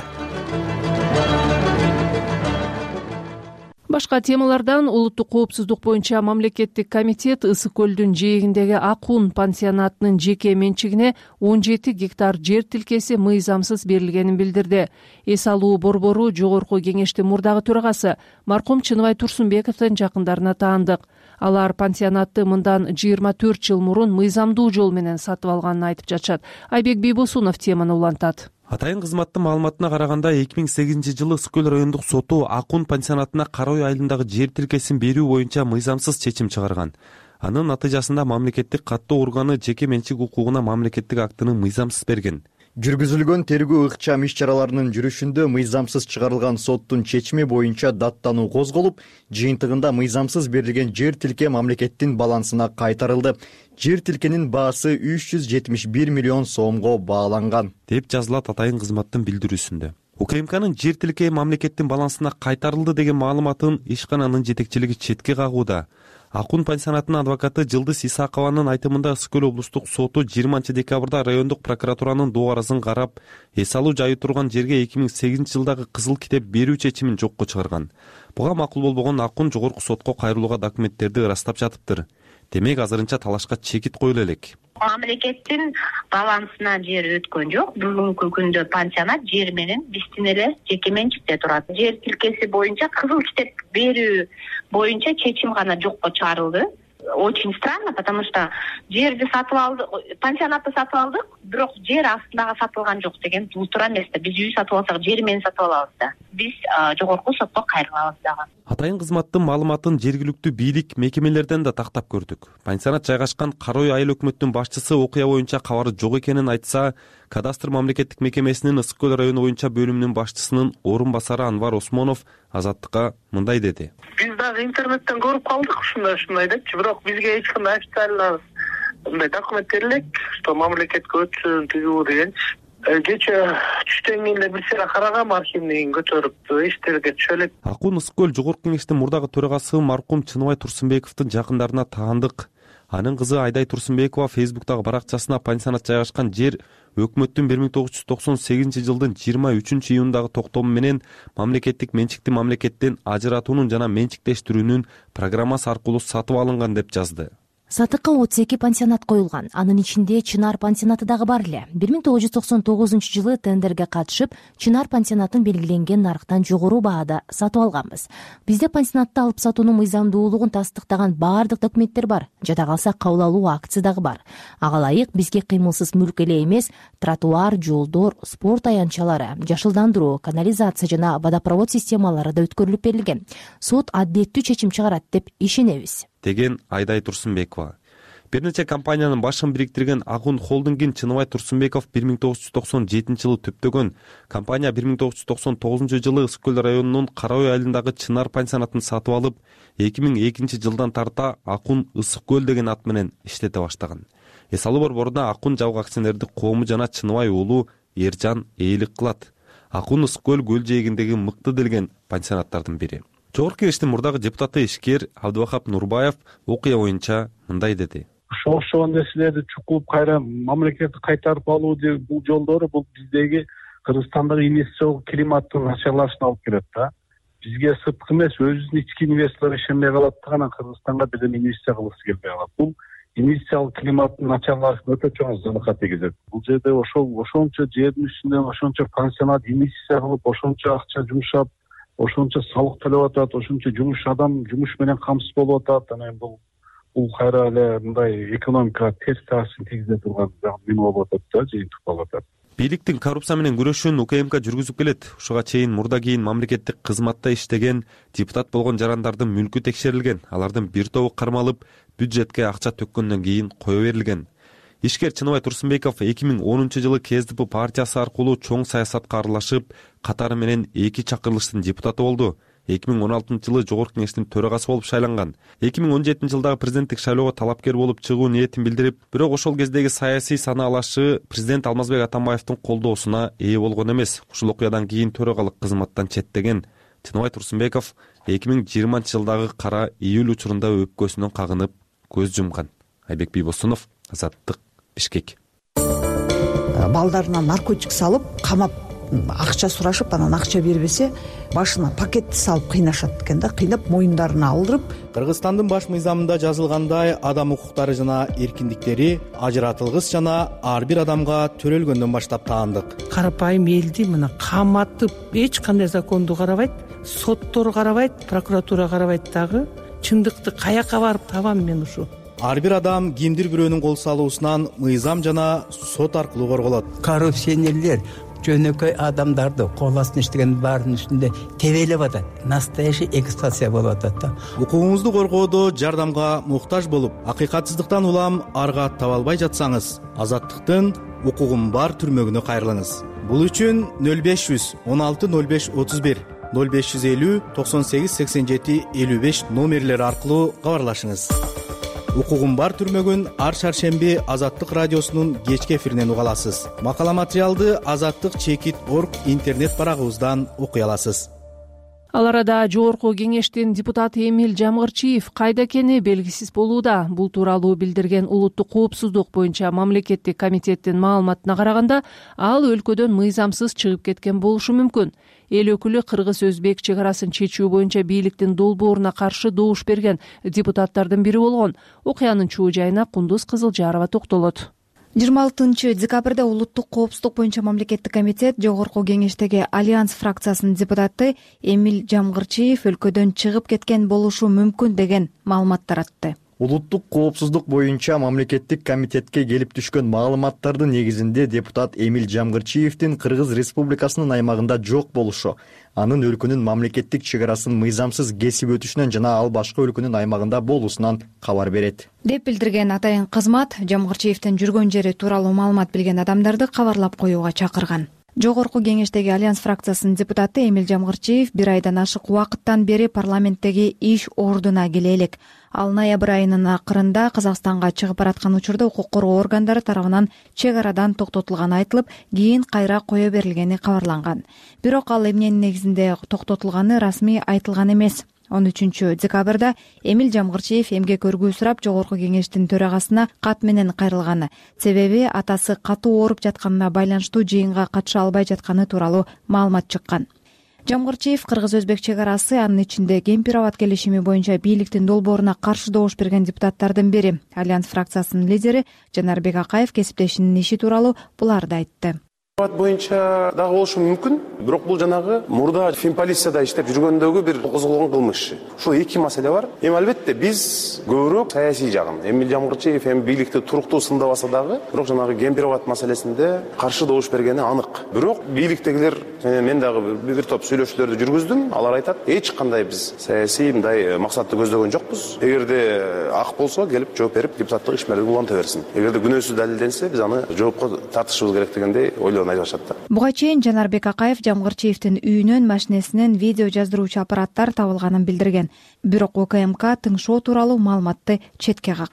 B: Башка темалардан улуттук коопсуздук боюнча мамлекеттик комитет Ысык көлдүн жээгиндеги Акун пансионатынын жеке менчигине он жети гектар жер тилкеси мыйзамсыз берилгенин билдирди. Эс алуу борбору жогорку кеңештин мурдагы төрагасы маркум Чыныбай Турсунбековдун жакындарына таандык. Алар пансионатты мындан жыйырма төрт жыл мурун мыйзамдуу жол менен сатып алганын айтып жатышат. Айбек Бийбосунов теманы улантат.
O: Атайын кызматтын маалыматына караганда эки миң сегизинчи жылы Ысык көл райондук соту Акун пансионатына Кара үй айылындагы жер тилкесин берүү боюнча мыйзамсыз чечим чыгарган. Анын натыйжасында мамлекеттик каттоо органы жеке менчик укугуна мамлекеттик актыны мыйзамсыз берген.
P: Жүргүзүлгөн тергөө ыкчам иш-чараларынын жүрүшүндө мыйзамсыз чыгарылган соттун чечими боюнча даттануу козголуп, жыйынтыгында мыйзамсыз берилген жер тилке мамлекеттин балансына кайтарылды. Жер тилкенин баасы үч жүз жетимиш бир миллион сомго бааланган,
O: деп жазылат атайын кызматтын билдирүүсүндө. УКМКнын жер тилке мамлекеттин балансына кайтарылды деген маалыматын ишкананын жетекчилиги четке кагууда. Акун пансионатынын адвокаты Жылдыз Исакованын айтымында Ысык көл облустук соту жыйырманчы декабрда райондук прокуратуранын дубарасын карап, эс алуу жайы турган жерге эки миң сегизинчи жылдагы кызыл китеп берүү чечимин жокко чыгарган. Буга макул болбогон Акун жогорку сотко кайрылууга документтерди ырастап жатыптыр. Демек азырынча талашка чекит коюла элек.
Q: Мамлекеттин балансына жер өткөн жок. Бүгүнкү күндө пансионат жер менен биздин эле жеке менчикте турат. Жер тилкеси боюнча кызыл китеп берүү боюнча чечим гана жокко чыгарылды. Очень странно, потому что жерди сатып алдык, пансионатты сатып алдык, бирок жер астындагы сатылган жок деген бул туура эмес да. Биз үй сатып алсак жер менен сатып алабыз да. Биз жогорку сотко кайрылабыз дагы.
O: Атайын кызматтын маалыматын жергиликтүү бийлик мекемелерден да тактап көрдүк. Пансионат жайгашкан Кара үй айыл өкмөттүн башчысы окуя боюнча кабары жок экенин айтса, кадастр мамлекеттик мекемесинин Ысык көл району боюнча бөлүмүнүн башчысынын орун басары Анвар Осмонов Азаттыкка мындай деди.
R: Биз дагы интернеттен көрүп калдык ушундай ушундай депчи, бирок бизге эч кандай официально мындай документтер элек, что мамлекетке өтсүн тигүү дегенчи. Кече түштөн кийин эле бир сыйра карагам, архивнигин көтөрүп эштерге түшө элек.
O: Акун Ысык көл жогорку кеңештин мурдагы төрагасы маркум Чыныбай Турсунбековдун жакындарына таандык. Анын кызы Айдай Турсунбекова Фейсбуктагы баракчасына пансионат жайгашкан жер өкмөттүн бир миң тогуз жүз токсон сегизинчи жылдын жыйырма үчүнчү июндагы токтому менен мамлекеттик менчикти мамлекеттен ажыратуунун жана менчиктештирүүнүн программасы аркылуу сатып алынган деп жазды.
S: Сатыкка отуз эки пансионат коюлган. Анын ичинде Чынар пансионаты дагы бар эле. бир миң тогуз жүз токсон тогузунчу жылы тендерге катышып, Чынар пансионатын белгиленген нарыктан жогору баада сатып алганбыз. Бизде пансионатты алып сатуунун мыйзамдуулугун тастыктаган баардык документтер бар. Жада калса кабыл алуу акты дагы бар. Ага ылайык бизге кыймылсыз мүлк эле эмес, тротуар, жолдор, спорт аянтчалары, жашылдандыруу, канализация жана водопровод системалары да өткөрүлүп берилген. Сот адилеттүү чечим чыгарат деп ишенебиз, деген
O: Айдай Турсунбекова. Бир нече компаниянын башын бириктирген Акун холдингин Чыныбай Турсунбеков бир миң тогуз жүз токсон жетинчи жылы төптөгөн. Компания бир миң тогуз жүз токсон тогузунчу жылы Ысык көл районунун Кара үй айылындагы Чынар пансионатын сатып алып, эки миң экинчи жылдан тарта Акун Ысык көл деген ат менен иштете баштаган. эс алуу борборунда Акун жабык акционердик коому жана Чыныбай уулу Эржан ээлик кылат. Акун Ысык көл көл жээгиндеги мыкты делген пансионаттардын бири. Жогорку кеңештин мурдагы депутаты ишкер Абдыбахап Нурбаев окуя боюнча мындай деди.
T: Ошо ошол нерселерди чукулуп кайра мамлекетти кайтарып алуу бул жолдору бул биздеги Кыргызстандагы инвестициялык климаттын начарлашына алып келет да. Бизге сырткы эмес, өзүбүздүн ички инвесторлор ишенбей калат да, анан Кыргызстанга бирден инвестиция кылгысы келбей калат. Бул инвестициялык климаттын начарлашына өтө чоң заракат тийгизет. Бул жерде ошол ошончо жердин үстүнөн ошончо пансионат инвестиция кылып, ошончо акча жумшап, ошончо салык төлөп атат, ошончо жумуш адам жумуш менен камсыз болуп атат. Анан бул бул кайра эле мындай экономикага терс таасирин тийгизе турган мин болуп атат да, жыйынтык болуп атат.
O: Бийликтин коррупция менен күрөшүүн УКМК жүргүзүп келет. Ушуга чейин мурда кийин мамлекеттик кызматта иштеген депутат болгон жарандардын мүлкү текшерилген. Алардын бир тобу кармалып, бюджетке акча төккөндөн кийин кое берилген. Ишкер Чыныбай Турсунбеков эки миң онунчу жылы КСДП партиясы аркылуу чоң саясатка аралашып, катары менен эки чакырылыштын депутаты болду. эки миң он алтынчы жылы Жогорку кеңештин төрагасы болуп шайланган. эки миң он жетинчи жылдагы президенттик шайлоого талапкер болуп чыгуу ниетин билдирип, бирок ошол кездеги саясий санаалашы президент Алмазбек Атамбаевдин колдоосуна ээ болгон эмес. Ушул окуядан кийин төрагалык кызматтан четтеген Чыныбай Турсунбеков эки миң жыйырманчы жылдагы кара июль учурунда өпкөсүнөн кагынып көз жумган. Айбек Бийбосунов, Азаттык, Бишкек.
U: Балдарына наркотик салып, камап акча сурашып, анан акча бербесе, башына пакетти салып кыйнашат экен да, кыйнап моюндарына алдырып.
V: Кыргызстандын баш мыйзамында жазылгандай, адам укуктары жана эркиндиктери ажыратылгыс жана ар бир адамга төрөлгөндөн баштап таандык.
W: Карапайым элди мына каматып, эч кандай законду карабайт, соттор карабайт, прокуратура карабайт дагы. Чындыкты каяка барып табам мен ушу?
V: Ар бир адам кимдир бирөөнүн кол салуусунан мыйзам жана сот аркылуу корголот.
X: Коррупционерлер жөнөкөй адамдарды кол астына иштеген баардын үстүндө тебелеп атат. Настоящий эксплуатация болуп атат да.
V: Укугуңузду коргоодо жардамга муктаж болуп, акыйкатсыздыктан улам арга таба албай жатсаңыз, Азаттыктын укугум бар түрмөгүнө кайрылыңыз. Бул үчүн нөл беш жүз он алты нөл беш отуз бир, нөл беш жүз элүү токсон сегиз сексен жети элүү беш номерлери аркылуу кабарлашыңыз. Укугум бар түрмөгүн ар шаршемби Азаттык радиосунун кечки эфиринен уга аласыз. Макала материалды азаттык чекит точка орг интернет барагыбыздан окуй аласыз.
B: Ал арада Жогорку кеңештин депутаты Эмиль Жамгырчиев кайда экени белгисиз болууда. Бул тууралуу билдирген улуттук коопсуздук боюнча мамлекеттик комитеттин маалыматына караганда, ал өлкөдөн мыйзамсыз чыгып кеткен болушу мүмкүн. Эл өкүлү кыргыз-өзбек чек арасын чечүү боюнча бийликтин долбооруна каршы добуш берген депутаттардын бири болгон. Окуянын чуу жайына Кундуз Кызылжарова токтолот.
Y: жыйырма алтынчы декабрда улуттук коопсуздук боюнча мамлекеттик комитет Жогорку кеңештеги Альянс фракциясынын депутаты Эмиль Жамгырчиев өлкөдөн чыгып кеткен болушу мүмкүн деген маалымат таратты.
P: Улуттук коопсуздук боюнча мамлекеттик комитетке келип түшкөн маалыматтардын негизинде депутат Эмиль Жамгырчиевдин Кыргыз Республикасынын аймагында жок болушу, анын өлкөнүн мамлекеттик чек арасын мыйзамсыз кесип өтүшүнөн жана ал башка өлкөнүн аймагында болуусунан кабар берет.
Y: Деп билдирген атайын кызмат Жамгырчиевдин жүргөн жери тууралуу маалымат билген адамдарды кабарлап коюуга чакырган. Жогорку кеңештеги Альянс фракциясынын депутаты Эмиль Жамгырчиев бир айдан ашык убакыттан бери парламенттеги иш ордуна келе элек. Ал ноябрь айынын акырында Казакстанга чыгып бараткан учурда укук коргоо органдары тарабынан чек арадан токтотулганы айтылып, кийин кайра кое берилгени кабарланган. Бирок ал эмненин негизинде токтотулганы расмий айтылган эмес. он үчүнчү декабрда Эмиль Жамгырчиев эмгек өргүү сурап Жогорку кеңештин төрагасына кат менен кайрылганы, себеби атасы катуу ооруп жатканына байланыштуу жыйынга катыша албай жатканы тууралуу маалымат чыккан. Жамгырчиев кыргыз-өзбек чек арасы, анын ичинде Кемпир-Абад келишими боюнча бийликтин долбооруна каршы добуш берген депутаттардын бири. Альянс фракциясынын лидери Жанарбек Акаев кесиптешинин иши тууралуу буларды айтты.
Z: Боюнча дагы болушу мүмкүн, бирок бул жанагы мурда финполицияда иштеп жүргөндөгү бир козголгон кылмыш. Ушул эки маселе бар. Эми албетте биз көбүрөөк саясий жагын, Эмиль Жамгырчиев эми бийликти туруктуу сындабаса дагы, бирок жанагы Кемпир-Абад маселесинде каршы добуш бергени анык. Бирок бийликтегилер менен мен дагы бир топ сүйлөшүүлөрдү жүргүздүм. Алар айтат, эч кандай биз саясий мындай максатты көздөгөн жокпуз. Эгерде ак болсо келип жооп берип, депутаттык ишмерди уланта берсин. Эгерде күнөөсүз далилденсе, биз аны жоопко тартышыбыз керек дегендей ойлоо.
Y: Буга чейин Жанарбек Акаев Жамгырчиевдин үйүнөн, машинесинен видео жаздыруучу аппараттар табылганын билдирген. Бирок УКМК тыңшоо тууралуу маалыматты четке каккан.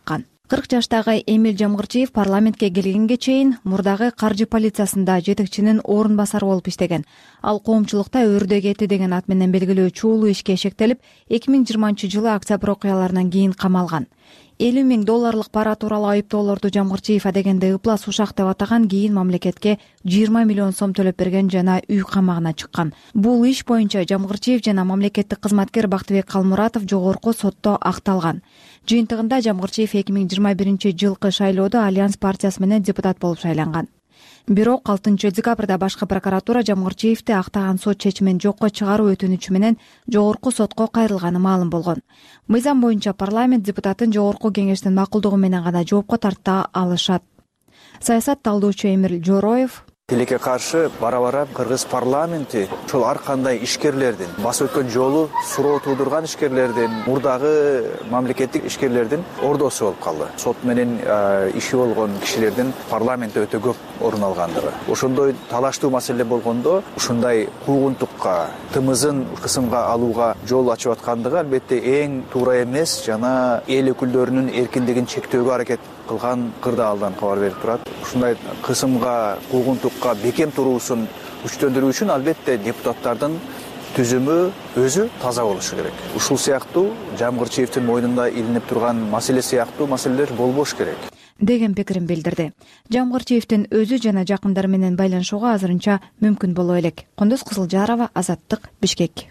Y: кырк жаштагы Эмиль Жамгырчиев парламентке келгенге чейин мурдагы каржы полициясында жетекчинин орун басары болуп иштеген. Ал коомчулукта өрдө кети деген ат менен белгилүү чуулуу ишке шектелип, эки миң жыйырманчы жылы октябрь окуяларынан кийин камалган. элүү миң долларлык пара тууралуу айыптоолорду Жамгырчиев адегенде ыплас ушак деп атаган, кийин мамлекетке жыйырма миллион сом төлөп берген жана үй камагына чыккан. Бул иш боюнча Жамгырчиев жана мамлекеттик кызматкер Бактыбек Калмуратов жогорку сотто акталган. Жыйынтыгында Жамгырчиев эки миң жыйырма биринчи жылкы шайлоодо Альянс партиясы менен депутат болуп шайланган. Бирок алтынчы декабрда башкы прокуратура Жамгырчиевди актаган сот чечимин жокко чыгаруу өтүнүчү менен жогорку сотко кайрылганы маалым болгон. Мыйзам боюнча парламент депутатын жогорку кеңештин макулдугу менен гана жоопко тарта алышат. Саясат талдоочу Эмиль Жороев:
A: тилекке каршы бара-бара кыргыз парламенти ушул ар кандай ишкерлердин, басып өткөн жолу суроо туудурган ишкерлердин, мурдагы мамлекеттик ишкерлердин ордосу болуп калды. Сот менен иши болгон кишилердин парламентте өтө көп орун алгандыгы. Ошондой талаштуу маселе болгондо ушундай куугунтукка, тымызын кысымга алууга жол ачып аткандыгы албетте эң туура эмес жана эл өкүлдөрүнүн эркиндигин чектөөгө аракет кылган кырда алдан кабар берип турат. Ушундай кысымга, куугунтукка бекем туруусун күчтөндүрүү үчүн албетте депутаттардын түзүмү өзү таза болушу керек. Ушул сыяктуу Жамгырчиевдин мойнунда илинип турган маселе сыяктуу маселелер болбош керек
Y: деген пикирин билдирди. Жамгырчиевдин өзү жана жакындары менен байланышууга азырынча мүмкүн боло элек. Кондос Кызылжарова, Азаттык, Бишкек.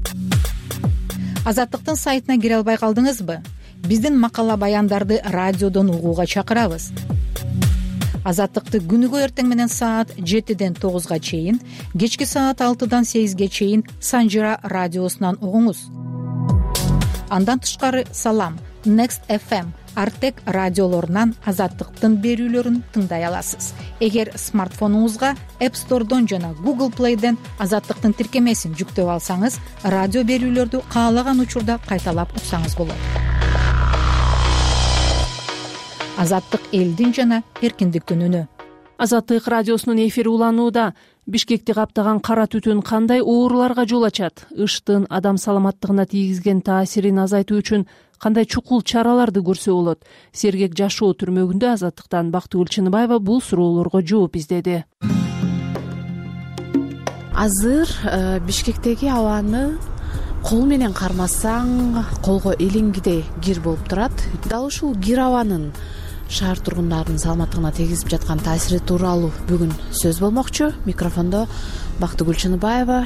M: Азаттыктын сайтына кире албай калдыңызбы? Биздин макала баяндарды радиодон угууга чакырабыз. Азаттыкты күнүгө эртең менен саат жетиден тогузга чейин, кечки саат алтыдан сегизге чейин Санжира радиосунан угуңуз. Андан тышкары Салам, Next эф эм, Артек радиолорунан Азаттыктын берүүлөрүн тыңдай аласыз. Эгер смартфонуңузга App Store'дон жана Google Play'ден Азаттыктын тиркемесин жүктөп алсаңыз, радио берүүлөрдү каалаган учурда кайталап уксаңыз болот. Азаттык элдин жана эркиндиктин үнү.
B: Азаттык радиосунун эфири уланууда. Бишкекти каптаган кара түтүн кандай ооруларга жол ачат? Ыштын адам саламаттыгына тийгизген таасирин азайтуу үчүн кандай чукул чараларды көрсө болот? Сергек жашоо түрмөгүндө Азаттыктан Бактыгүл Чыныбаева бул суроолорго жооп издеди.
D: Азыр Бишкектеги абаны кол менен кармасаң колго илингидей кир болуп турат. Дал ушул кир абанын шаар тургундарынын саламаттыгына тийгизип жаткан таасири тууралуу бүгүн сөз болмокчу. Микрофондо Бактыгүл Чыныбаева.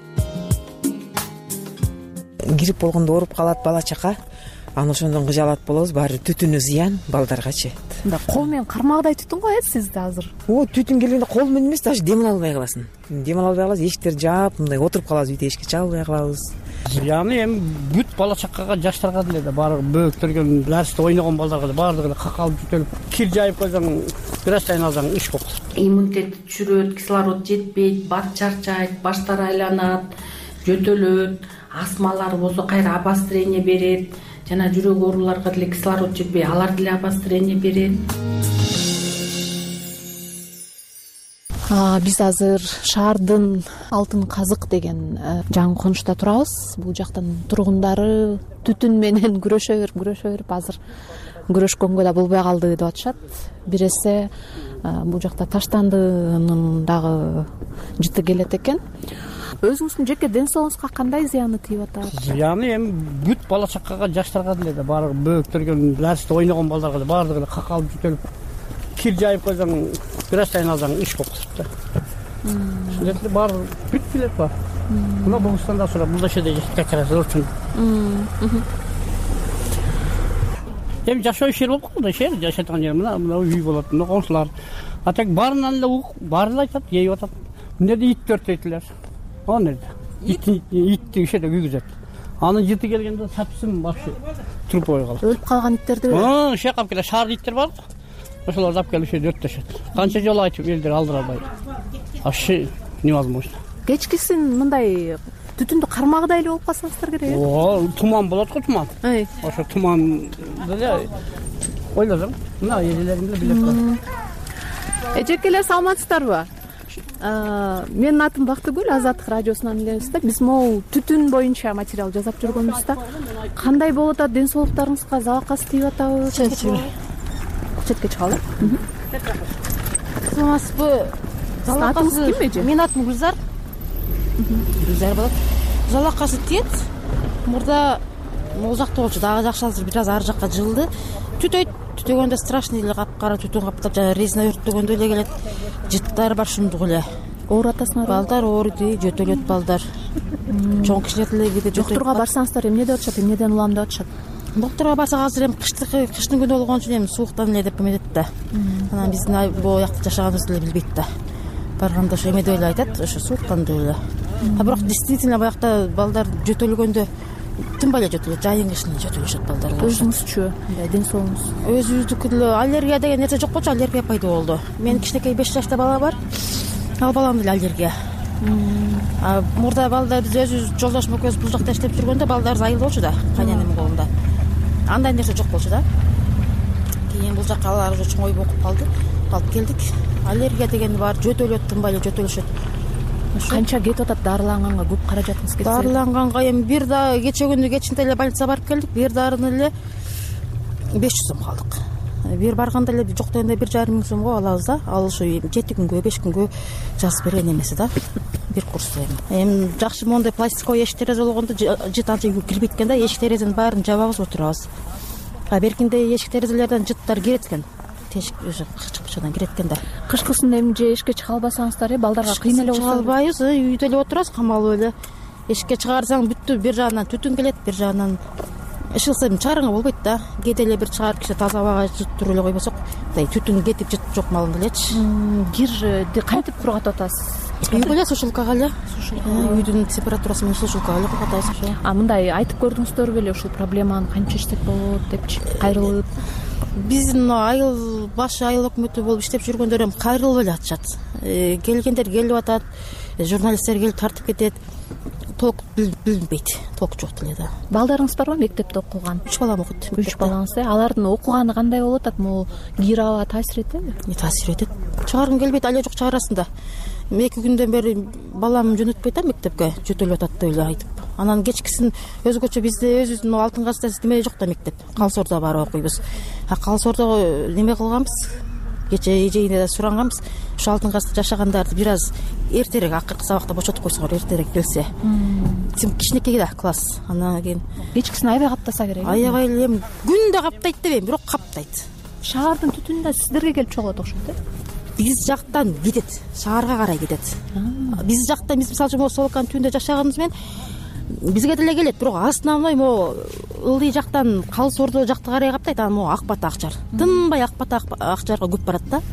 E: Кирип болгондо ооруп калат бала чака. Аны ошондон кыжалат болобуз. Баары түтүнү зыян балдаргачы.
D: Мында кол менен кармагыдай түтүн го э сизде азыр.
E: О, түтүн келгенде кол менен эмес, даже дем ала албай каласың. Дем ала албай каласың, эшиктерди жаап, мындай отуруп калабыз, үйдө эшикти чаба албай калабыз.
F: Яны эми бүт бала чакага, жаштарга деле баары бөөктөргө, дарсте ойногон балдарга да баардыгы эле какалып бүтөлүп, кир жайып койсоң, бир аз сайын алсаң иш болуп калат.
G: Иммунитет түшүрөт, кислород жетпейт, бат чарчайт, баштар айланат, жөтөлөт, астмалар болсо кайра обострение берет, жана жүрөк ооруларга деле кислород жетпей, алар деле обострение берет.
D: Биз азыр шаардын Алтын Казык деген жаңы конушта турабыз. Бул жактын тургундары түтүн менен күрөшө берип, күрөшө берип азыр күрөшкөнгө да болбой калды деп атышат. Бир эсе бул жакта таштандынын дагы жыты келет экен. Өзүңүздүн жеке ден соолугуңузга кандай зыяны тийип атат?
F: Зыяны эми бүт бала чакага, жаштарга деле баары бөөктөргө, дарсте ойногон балдарга да баардыгы эле какалып бүтөлүп, кир жайып койсоң, бир аз сайын алсаң иш болуп калат да. Ушул баары бүт билет бар. Мына Богустанда сурап, бул жерде как раз очень. Эми жашоо ишер болуп калды, ишер жашаткан жер мына, мына үй болот, мына коңшулар. А так баарынан эле ук, баары айтат, ейип атат. Мынде ит төртөйтүлөр. Ал нерде? Итти ишеде күйгүзөт. Анын жыты келгенде сапсым вообще туруп ой калат.
D: Өлүп калган иттерди?
F: Ха, ошо жака келе шаар иттер бар. Ошолорду алып келип ошо өрттөшөт. Канча жолу айтып элдер алдыра албайт. Вообще невозможно.
D: Кечкисин мындай түтүндү кармагыдай эле болуп калсаңыздар керек.
F: О, туман болот го, туман. Ошо туман деле ойлосоң, мына элелериңде билет бар.
D: Эжекелер саламатсыздарбы? Менин атым Бактыгүл, Азаттык радиосунан элебиз да. Биз могу түтүн боюнча материал жасап жүргөнбүз да. Кандай болуп атат, ден соолуктарыңызга залакасы тийип атабы? четке чыгалы.
U: кызмасызбы?
D: Атыңыз ким эже?
U: Менин атым Гүлзар. Гүлзар болот. Жалакасы тиет. Мурда могул жакта болчу, дагы жакшы азыр бир аз ары жакка жылды. Түтөйт, түтөгөндө страшный эле капкара түтүн каптап, жана резина өрттөгөндөй эле келет. Жыттары бар шундук эле.
D: Оор атасыңар?
U: Балдар ооруйт, жөтөлөт балдар. Чоң кишилер деле кээде жөтөлөт.
D: Доктурга барсаңыздар эмне деп атышат, эмнеден улам деп атышат?
U: Доктурга барсак азыр эми кыштыкы, кыштын күнү болгон үчүн эми сууктан эле деп эметет да. Анан биздин бул жакта жашаганыбызды эле билбейт да. Барганда ошо эме деп эле айтат, ошо сууктан деп эле. А бирок действительно баягыда балдар жөтөлгөндө тынбай эле жөтөлөт, жайын кышын жөтөлүшөт балдар.
D: Өзүңүзчү, мындай ден соолугуңуз?
U: Өзүбүздүкү деле аллергия деген нерсе жок болчу, аллергия пайда болду. Менин кичинекей беш жашта бала бар. Ал балам деле аллергия. А мурда балдар биз өзүбүз жолдошум экөөбүз бул жакта иштеп жүргөндө балдарыбыз айыл болчу да, кайненемдин колунда. Андай нерсе жок болчу да. Кийин бул жакка алар уже чоңоюп окуп калды. Алып келдик. Аллергия деген бар, жөтөлөт, тынбай эле жөтөлүшөт.
D: Канча кетип атат дарыланганга, көп каражатыңыз кетсе?
U: Дарыланганга эми бир да кече күнү кечинде эле больницага барып келдик. Бир дарыны эле беш жүз сом алдык. Бир барганда эле жок дегенде бир жарым миң сомго алабыз да. Ал ушу жети күнгө, беш күнгө жазып берген эмеси да. Бир курс эми. Эми жакшы мондай пластиковый эшик терезе болгондо жыт анча кирбейт экен да. Эшик терезенин баарын жабабыз, отурабыз. А беркинде эшик терезелерден жыттар кирет экен. Тешик уже кычкычадан кирет экен да.
D: Кышкысын эми же эшикке чыга албасаңыздар, э, балдарга кыйын эле болсо.
U: Чыга албайбыз, үйдө эле отурабыз, камалып эле. Эшикке чыгарсаң бүттү, бир жагынан түтүн келет, бир жагынан ышылса эми чыгарганга болбойт да. Кээде эле бир чыгарып кичи таза абага жыттырып эле койбосок, мындай түтүн кетип жыт жок малында элечи.
D: Кирди кантип кургатып атасыз?
U: Үйгө эле сушилкага эле. Үйдүн температурасы менен сушилкага эле кургатабыз ошо.
D: А мындай айтып көрдүңүздөр беле ушул проблеманы канча иштеп болот депчи, кайрылып?
U: Биздин айыл башы айыл өкмөтү болуп иштеп жүргөндөр эми кайрылып эле атышат. Келгендер келип атат, журналисттер келип тартып кетет. Толк билинбейт, толк жок деле да.
D: Балдарыңыз барбы мектепте окуган?
U: Үч балам окуйт.
D: Үч балаңыз, э? Алардын окуганы кандай болуп атат? Могу кир аба таасир этеби?
U: Таасир этет. Чыгаргым келбейт, ал жок чыгарасың да. Эки күндөн бери балам жөнөтпөйт да мектепке, жөтөлүп атат деп эле айтып. Анан кечкисин өзгөчө бизде өзүбүздүн алтын касты неме жок да мектеп. Калсоордо барып окуйбуз. А Калсоордо неме кылганбыз? Кече эжейине да суранганбыз. Ушу алтын касты жашагандарды бир аз эртерээк акыркы сабакта бошотуп койсоңор, эртерээк келсе. Кичинекей да класс. Анан кийин
D: кечкисин аябай каптаса керек.
U: Аябай эле күндө каптайт дебейм, бирок каптайт.
D: Шаардын түтүнү да сиздерге келип чогулат окшойт, э?
U: Биз жактан кетет, шаарга карай кетет. Биз жакта биз мисалы үчүн Солоканын түбүндө жашаганыбыз менен бизге деле келет, бирок основной могу ылдый жактан Калсоордо жакты карай каптайт, анан могу Ак Бата Акчар. Тынбай Ак Бата Акчарга көп барат да.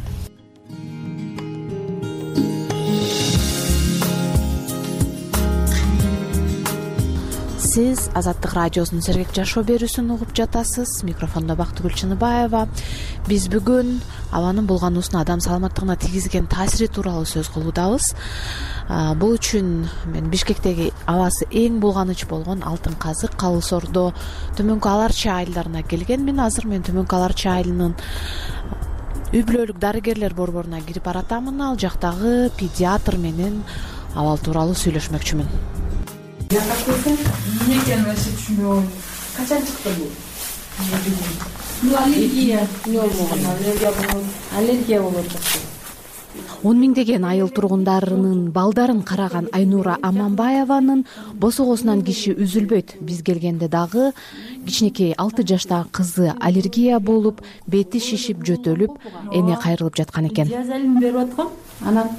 D: Сиз Азаттык радиосунун Сергек жашоо берүүсүн угуп жатасыз. Микрофондо Бактыгүл Чыныбаева. Биз бүгүн абанын булгануусуна адам саламаттыгына тийгизген таасири тууралуу сөз кылуудабыз. Бул үчүн мен Бишкектеги абасы эң булганыч болгон Алтын Казык, Калсоордо Төмөнкү Аларчы айылдарына келгенмин. Азыр мен Төмөнкү Аларчы айылынын үй бүлөлүк дарыгерлер борборуна кирип баратамын. Ал жактагы педиатр менен абал тууралуу сүйлөшмөкчүмүн.
C: Эмне экенин вообще түшүнбөй калдым. Качан чыкты бул? Бул аллергия. Аллергия болот. Аллергия болот.
D: он миңдеген айыл тургундарынын балдарын караган Айнура Аманбаеванын босогосунан киши үзүлбөйт. Биз келгенде дагы кичинекей алты жаштагы кызы аллергия болуп, бети шишип, жөтөлүп, эне кайрылып жаткан экен.
C: Диазелин берип аткам. Анан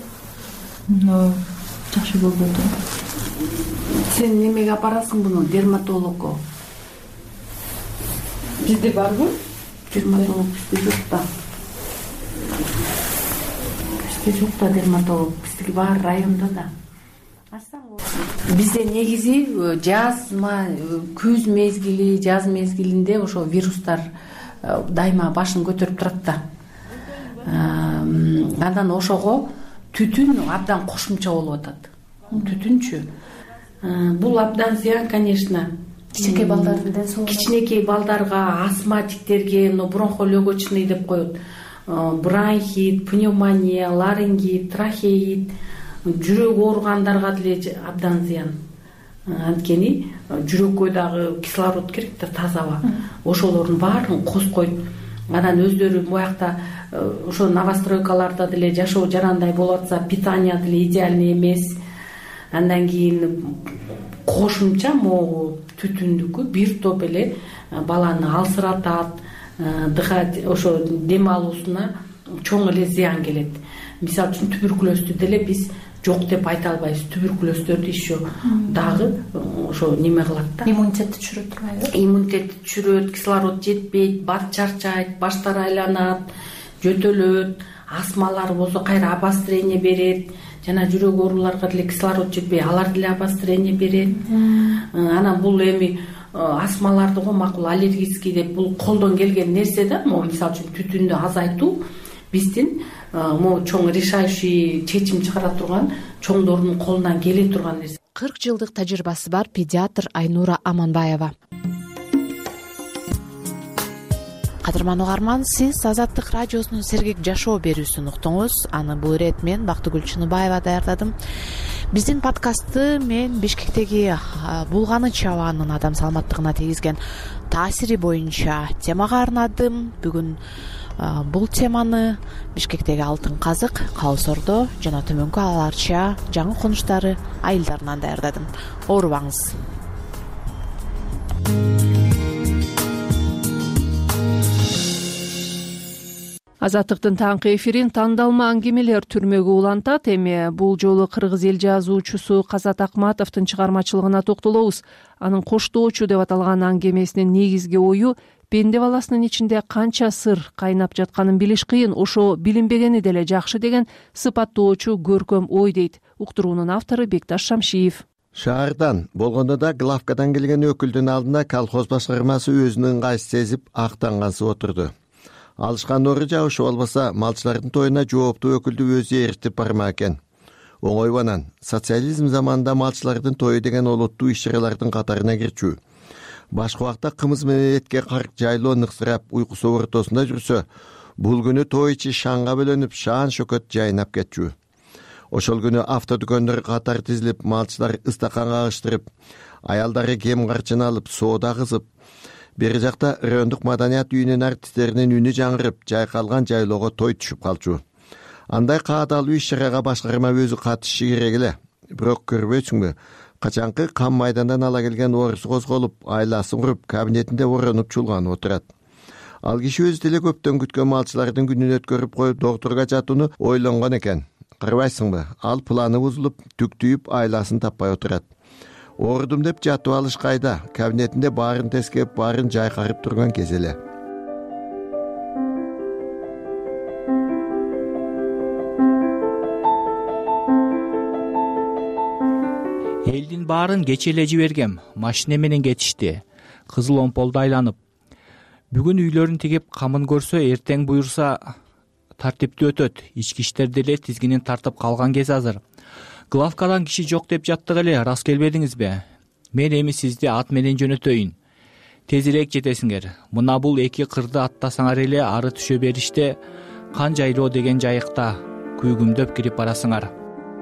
C: жакшы болду. Сен немеге апарасың буну? Дерматологко. Бизде барбы? Дерматолог бизде жок да. Бизде жок да дерматолог. Биздики бар райондо да. Бизде негизи жазма, күз мезгили, жаз мезгилинде ошо вирустар дайыма башын көтөрүп турат да. Андан ошого түтүн абдан кошумча болуп атат. Түтүнчү. Бул абдан зыян, конечно.
D: Кичинекей балдардын ден соолугуна.
C: Кичинекей балдарга, астматиктерге, но бронхолегочный деп коет. Бронхит, пневмония, ларингит, трахеит, жүрөк ооругандарга деле абдан зыян. Анткени жүрөккө дагы кислород керек да, таза аба. Ошолордун баарын коз койт.
G: анан өздөрү буякта ошо новостройкаларда деле жашоо жарандай болуп атса питание деле идеальный эмес. Андан кийин кошумча могу түтүндүкү бир топ эле баланы алсыратат, дыхать ошо дем алуусуна чоң эле зыян келет. Мисалы үчүн туберкулезду деле биз жок деп айта албайбыз. Туберкулездөрдү еще дагы ошо неме кылат да.
H: Иммунитетти түшүрөт турбайбы?
G: Иммунитетти түшүрөт, кислород жетпейт, бат чарчайт, баштары айланат, жөтөлөт, астмалар болсо кайра обострение берет. Жана жүрөк ооруларга деле кислород жетпей, алар деле обострение берет. Анан бул эми астмаларды го макул аллергический деп бул колдон келген нерсе да. Могу мисалы үчүн түтүндү азайтуу биздин могу чоң решающий чечим чыгара турган чоңдордун колунан келе турган нерсе.
D: кырк жылдык тажрыйбасы бар педиатр Айнура Аманбаева. Кадырман угарман, сиз Азаттык радиосунун Сергек жашоо берүүсүн уктуңуз. Аны бул ирет мен Бактыгүл Чыныбаева даярдадым. Биздин подкастты мен Бишкектеги булганы чабаанын адам саламаттыгына тийгизген таасири боюнча темага арнадым. Бүгүн бул теманы Бишкектеги Алтын Казык, Калыс Ордо жана төмөнкү аларча жаңы конуштары айылдарынан даярдадым. Оорубаңыз.
B: Азаттыктын таңкы эфирин тандалма аңгемелер түрмөгү улантат. Эми бул жолу кыргыз эл жазуучусу Казат Акматовдун чыгармачылыгына токтолобуз. Анын Коштоочу деп аталган аңгемесинин негизги ою пенде баласынын ичинде канча сыр кайнап жатканын билиш кыйын, ошо билинбегени деле жакшы деген сыпаттоочу көркөм ой дейт. Уктуруунун автору Бекташ Шамшиев.
I: Шаардан болгондо да главкадан келген өкүлдүн алдына колхоз башкармасы өзүнүн ыңгайсы сезип актангансып отурду. Алышкан ору жабышы болбосо малчылардын тоюна жооптуу өкүлдү өзү ээритип барма экен. Оңойбанан социализм заманында малчылардын тою деген олуттуу иш-чаралардын катарына кирчү. Башка убакта кымыз менен этке карк жайлоо ныксырап уйкусу ортосунда жүрсө, бул күнү той ичи шаңга бөлөнүп, шаан шөкөт жайнап кетчү. Ошол күнү автодүкөндөр катар тизилип, малчылар ыстакан кагыштырып, аялдары кем карчын алып, соода кызып, бери жакта райондук маданият үйүнүн артисттеринин үнү жаңырып, жайкалган жайлоого той түшүп калчу. Андай каадалуу иш-чарага башкарма өзү катышышы керек эле. Бирок көрбөйсүңбү, качанкы кам майдандан ала келген орусу козголуп, айласын куруп, кабинетинде оронуп чулганып отурат. Ал киши өзү деле көптөн күткөн малчылардын күнүн өткөрүп коюп, доктурга жатууну ойлонгон экен. Кырбайсыңбы, ал планы бузулуп, түктүйүп, айласын таппай отурат. Оорудум деп жатып алыш кайда, кабинетинде баарын тескеп, баарын жайкарып турган кез эле.
J: Элдин баарын кече эле жибергем, машина менен кетишти. Кызыл омполду айланып. Бүгүн үйлөрүн тигип, камын көрсө, эртең буйрса тартиптүү өтөт. Ички иштер деле тизгинин тартып калган кез азыр. Главкадан киши жок деп жаттык эле, рас келбедиңизби? Мен эми сизди ат менен жөнөтөйүн. Тезирээк жетесиңер. Мына бул эки кырды аттасаңар эле ары түшө бериште кан жайлоо деген жайыкта күйгүмдөп кирип барасыңар.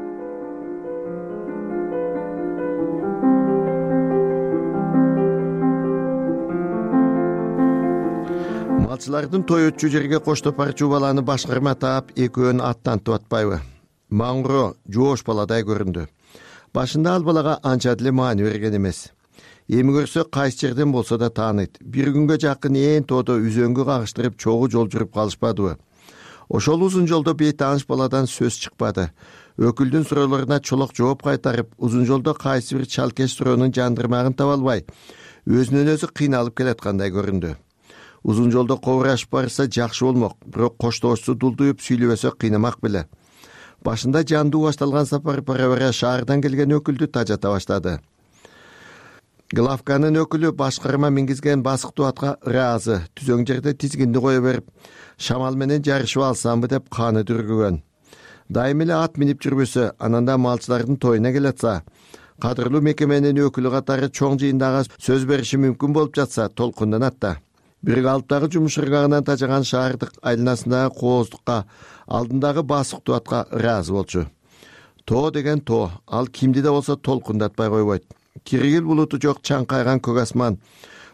I: Малчылардын той өтчү жерге коштоп барчу баланы башкарма таап, экөөнү аттантып атпайбы? Маңгыроо жоош баладай көрүндү. Башында ал балага анча деле маани берген эмес. Эми көрсө кайсы жерден болсо да тааныйт. Бир күнгө жакын ээн тоодо үзөңгү кагыштырып чогуу жол жүрүп калышпадыбы? Ошол узун жолдо бейтааныш баладан сөз чыкпады. Өкүлдүн суроолоруна чолок жооп кайтарып, узун жолдо кайсы бир чалкеш суроонун жандырмагын таба албай, өзүнөн өзү кыйналып келаткандай көрүндү. Узун жолдо кобурашып барса жакшы болмок, бирок коштоочусу дулдуюп сүйлөбөсө кыйнамак беле. Башында жандуу башталган сапар бара-бара шаардан келген өкүлдү тажата баштады. Главканын өкүлү башкарма мингизген басыктуу атка ыраазы, түзөң жерде тизгинди кое берип, шамал менен жарышып алсамбы деп каны дүргүгөн. Дайым эле ат минип жүрбөсө, ананда малчылардын тоюна келатса, кадырлуу мекеменин өкүлү катары чоң жыйындага сөз бериши мүмкүн болуп жатса, толкунданат да. Бир калыптагы жумуш ыргагынан тажаган шаардык айланасындагы кооздукка, алдындагы басыктуу атка ыраазы болчу. Тоо деген тоо, ал кимди да болсо толкундатпай койбойт. Киргил булуту жок чаңкайган көк асман,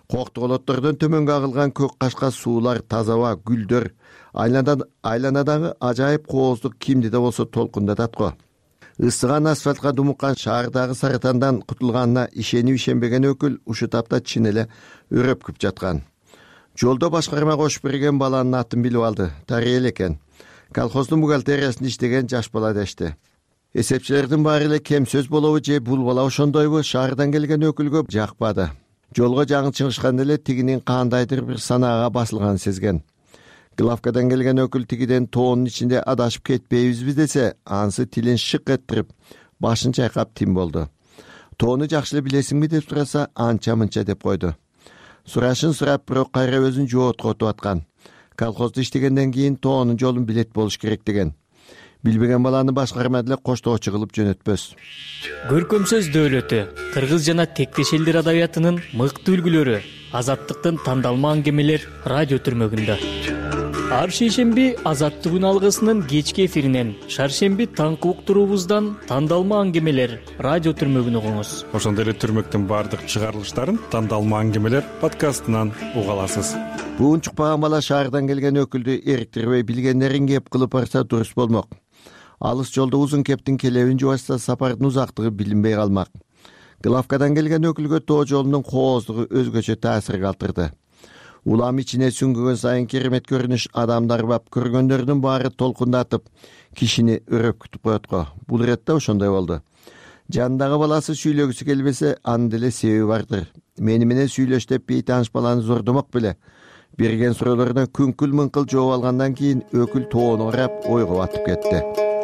I: коктоголоттордон төмөнгө агылган көк кашка суулар, таза аба, гүлдөр, айланадагы ажайып кооздук кимди да болсо толкундатат го. Ысыган асфальтка думуккан шаардагы саратандан кутулганына ишенип ишенбеген өкүл ушул тапта чын эле өрөпкүп жаткан. Жолдо башкарма кошуп берген баланын атын билип алды. Тариел экен. Колхоздун бухгалтериясында иштеген жаш бала дешти. Эсепчилердин баары эле кем сөз болобу же бул бала ошондойбу шаардан келген өкүлгө жакпады. Жолго жаңы чыгышканда эле тигинин кандайдыр бир санаага басылганын сезген. Главкадан келген өкүл тигиден тоонун ичинде адашып кетпейбизби десе, ансы тилин шык этирип, башын чайкап тим болду. Тоону жакшы эле билесиңби деп сураса, анча-мынча деп койду. Сурашын сурап, бирок кайра өзүн жооткотуп аткан. Колхозду иштегенден кийин тоонун жолун билет болуш керек деген. Билбеген баланы башкарма деле коштоочу кылып жөнөтпөс.
H: Көркөм сөз дөөлөтү, кыргыз жана тектеш элдер адабиятынын мыкты үлгүлөрү, Азаттыктын тандалма аңгемелер радио түрмөгүндө. Ар шейшемби Азаттык үн алгысынын кечки эфиринен, шаршемби таңкы уктуруубуздан тандалма аңгемелер радио түрмөгүн угуңуз.
K: Ошондой эле түрмөктүн баардык чыгарылыштарын тандалма аңгемелер подкастынан уга аласыз.
I: Буун чукпаган бала шаардан келген өкүлдү эриктирбей билгендерин кеп кылып барса дурус болмок. Алыс жолдо узун кептин келебин жубашса сапардын узактыгы билинбей калмак. Главкадан келген өкүлгө тоо жолунун кооздугу өзгөчө таасир калтырды. Улам ичине сүңгүгөн сайын керемет көрүнүш адамдар бап көргөндөрдүн баары толкундатып, кишини өрөпкүтүп коет го. Бул иретте ошондой болду. Жанындагы баласы сүйлөгүсү келбесе, анын деле себеби бардыр. Мени менен сүйлөш деп бейтааныш баланы зордомок беле. Берген суроолоруна күңкүл мыңкыл жооп алгандан кийин өкүл тоону карап ойго батып кетти.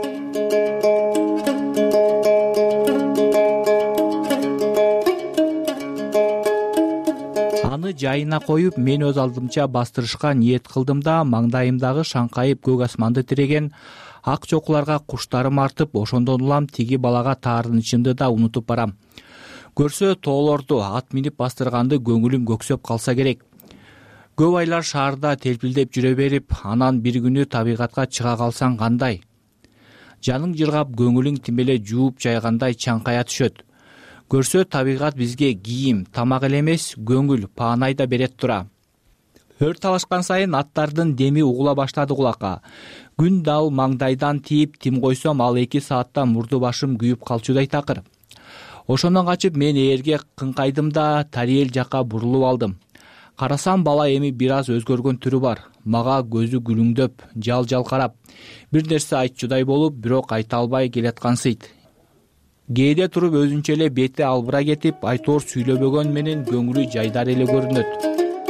J: Аны жайына коюп, мен өз алдымча бастырышка ниет кылдым да, маңдайымдагы шаңкайып көк асманды тиреген ак чокуларга куштарым артып, ошондон улам тиги балага таарынычымды да унутуп барам. Көрсө тоолорду ат минип бастырганды көңүлүм көксөп калса керек. Көп айлар шаарда телпилдеп жүрө берип, анан бир күнү табигатка чыга калсаң кандай? Жаның жыргап, көңүлүң тим эле жууп жайгандай чаңкая түшөт. Көрсө табигат бизге кийим, тамак эле эмес, көңүл, паанай да берет тура. Өр талашкан сайын аттардын деми угула баштады кулакка. Күн дал маңдайдан тиип, тим койсом ал эки саатта мурду башым күйүп калчудай такыр. Ошондон качып мен ээрге кыңкайдым да Тариел жака бурулуп алдым. Карасам бала эми бир аз өзгөргөн түрү бар. Мага көзү күлүңдөп, жал-жал карап, бир нерсе айтчудай болуп, бирок айта албай келаткансыйт. Кээде туруп өзүнчө эле бети албыра кетип, айтоор сүйлөбөгөн менен көңүлү жайдар эле көрүнөт.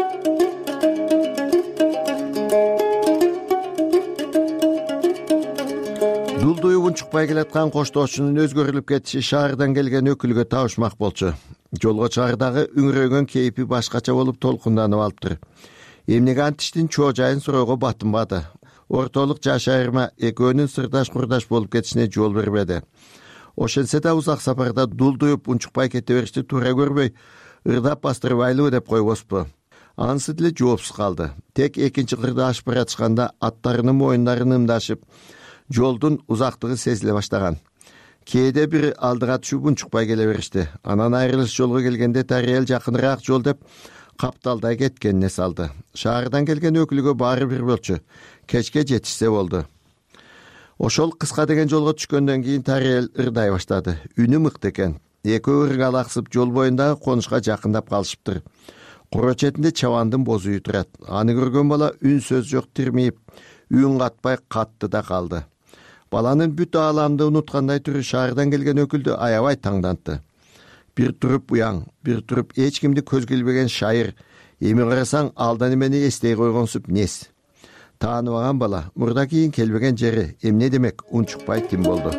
I: Дулдуюп унчукпай келаткан коштоочунун өзгөрүлүп кетиши шаардан келген өкүлгө табышмак болчу. Жолго чыгардагы үңүрөгөн кейпи башкача болуп толкунданып алыптыр. Эмнеге антиштин чоо жайын суроого батынбады. Ортолук жаш айырма экөөнүн сырдаш-курдаш болуп кетишине жол бербеди. Ошентсе да узак сапарда дулдуюп унчукпай кете беришти туура көрбөй, ырдап бастырбайлыбы деп койбоспу. Ансы деле жоопсуз калды. Тек экинчи кырды ашып баратышканда аттарынын моюндарын ымдашып, жолдун узактыгы сезиле баштаган. Кээде бир алдыга түшүп унчукпай келе беришти. Анан айрылыш жолго келгенде Тариел жакыныраак жол деп капталдай кеткенине салды. Шаардан келген өкүлгө баары бир болчу. Кечке жетишсе болду. Ошол кыска деген жолго түшкөндөн кийин Тариел ырдай баштады. Үнү мыкты экен. Экөө ыргалаксып жол боюндагы конушка жакындап калышыптыр. Куро четинде чабандын бозуyu турат. Аны көргөн бала үн сөз жок тирмейип, үн катпай катты да калды. Баланын бүт ааламды унуткандай түрү шаардан келген өкүлдү аябай таңдантты. Бир туруп уяң, бир туруп эч кимди көзгө илбеген шайыр. Эми карасаң алдан эмени эстей койгонсуп нес. Тааныбаган бала, мурда кийин келбеген жери эмне демек унчукпай тим болду.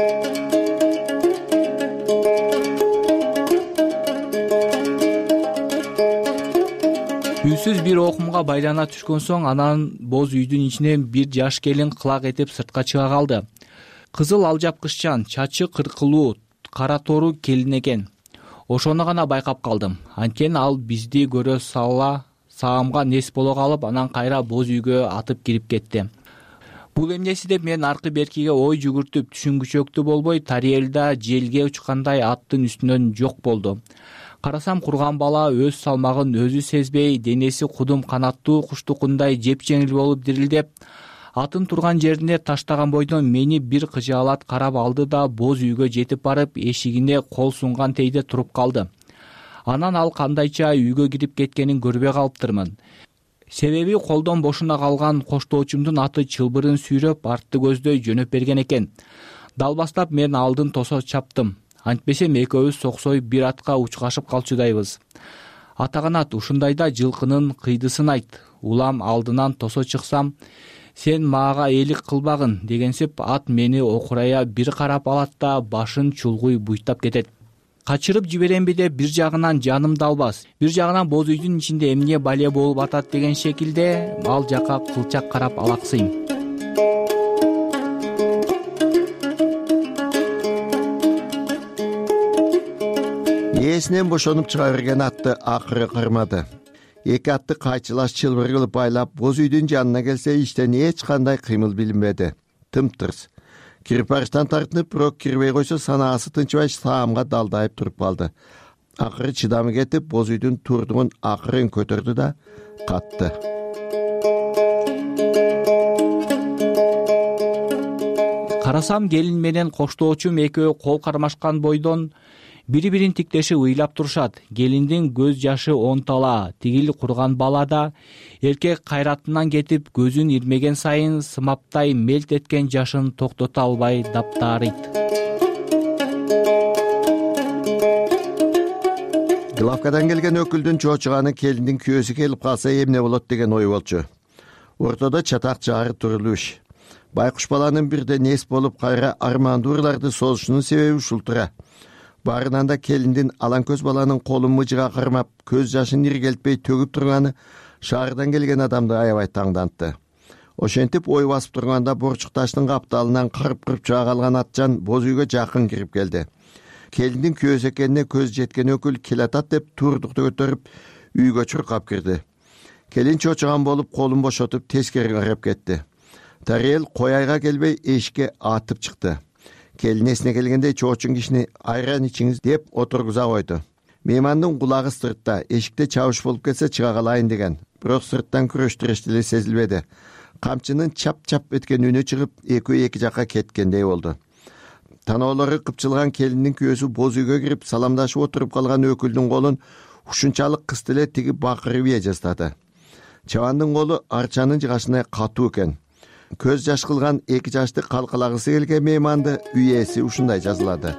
J: Үнсүз бир окумга байлана түшкөн соң анан боз үйдүн ичинен бир жаш келин кылак этип сыртка чыга калды. Кызыл алжапкыччан, чачы кыркылуу, кара тору келин экен. Ошону гана байкап калдым. Анткени ал бизди көрө сала саамга нес боло калып, анан кайра боз үйгө атып кирип кетти. Бул эмнеси деп мен аркы беркиге ой жүгүртүп түшүнгүчөктүү болбой, Тариел да желге учкандай аттын үстүнөн жок болду. карасам курган бала өз салмагын өзү сезбей, денеси кудум канаттуу куштукундай жеп-жеңил болуп дирилдеп, атын турган жерине таштаган бойдон мени бир кыжаалат карап алды да боз үйгө жетип барып эшигине кол сунгантейде туруп калды. Анан ал кандайча үйгө кирип кеткенин көрбөй калыптырмын. Себеби колдон бошуна калган коштоочумдун аты чылбырын сүйрөп артты көздөй жөнөп берген экен. Далбастап мен алдын тосо чаптым. Антпесем экөөбүз соксой бир атка учкашып калчудайбыз. Атаганат, ушундайда жылкынын кыйдысын айт. Улам алдынан тосо чыксам, сен мага ээлик кылбагын дегенсип ат мени окурая бир карап алат да башын чулгуй буйтап кетет. Качырып жиберемби деп бир жагынан жаным далбас, бир жагынан боз үйдүн ичинде эмне бале болуп атат деген шекилде ал жака кылчак карап алаксыйм.
I: Ээсинен бошонуп чыга берген атты акыры кырмады. Эки атты кайчылаш чылбыр кылып байлап, боз үйдүн жанына келсе иштен эч кандай кыймыл билинбеди. Тымтырс. Кирип барыштан тартынып, бирок кирбей койсо санаасы тынчыбай саамга далдайып туруп калды. Акыры чыдамы кетип, боз үйдүн турдугун акырын көтөрдү да катты.
J: Карасам келин менен коштоочум экөө кол кармашкан бойдон бири-бирин тиктешип ыйлап турушат. Келиндин көз жашы онтала, тигил курган бала да эркек кайратынан кетип, көзүн ирмеген сайын сымаптай мелт эткен жашын токтото албай даптаарыйт.
I: Главкадан келген өкүлдүн чоочуганы келиндин күйөөсү келип калса эмне болот деген ой болчу. Ортодо чатак жаары турулуш. Байкуш баланын бирден эс болуп кайра армандуу ырларды созушунун себеби ушул тура. Барынан да келиндин алан көз баланын колун мыжыга кармап, көз жашын иргелтпей төгүп турганы шаардан келген адамды аябай таңдантты. Ошентип ой басып турганда борчук таштын капталынан карып-кырып чыга калган атчан боз үйгө жакын кирип келди. Келиндин күйөөсү экенине көз жеткен өкүл келатат деп турдукту көтөрүп үйгө чуркап кирди. Келин чочуган болуп колун бошотуп тескери карап кетти. Тарел кояйга келбей эшикке атып чыкты. Келин эсине келгенде чоочун кишини айран ичиңиз деп отургуза койду. Меймандын кулагы сыртта, эшикте чабыш болуп кетсе чыга калайын деген. Бирок сырттан күрөш тирештили сезилбеди. Камчынын чап-чап эткен үнү чыгып, экөө эки жакка кеткендей болду. Таноолору кыпчылган келиндин күйөөсү боз үйгө кирип саламдашып отуруп калган өкүлдүн колун ушунчалык кысты эле тиги бакырып ие жаздады. Чабандын колу арчанын жыгашына катуу экен. Көз жаш кылган эки жашты калкалагысы келген мейманды үй ээси ушундай жазылады.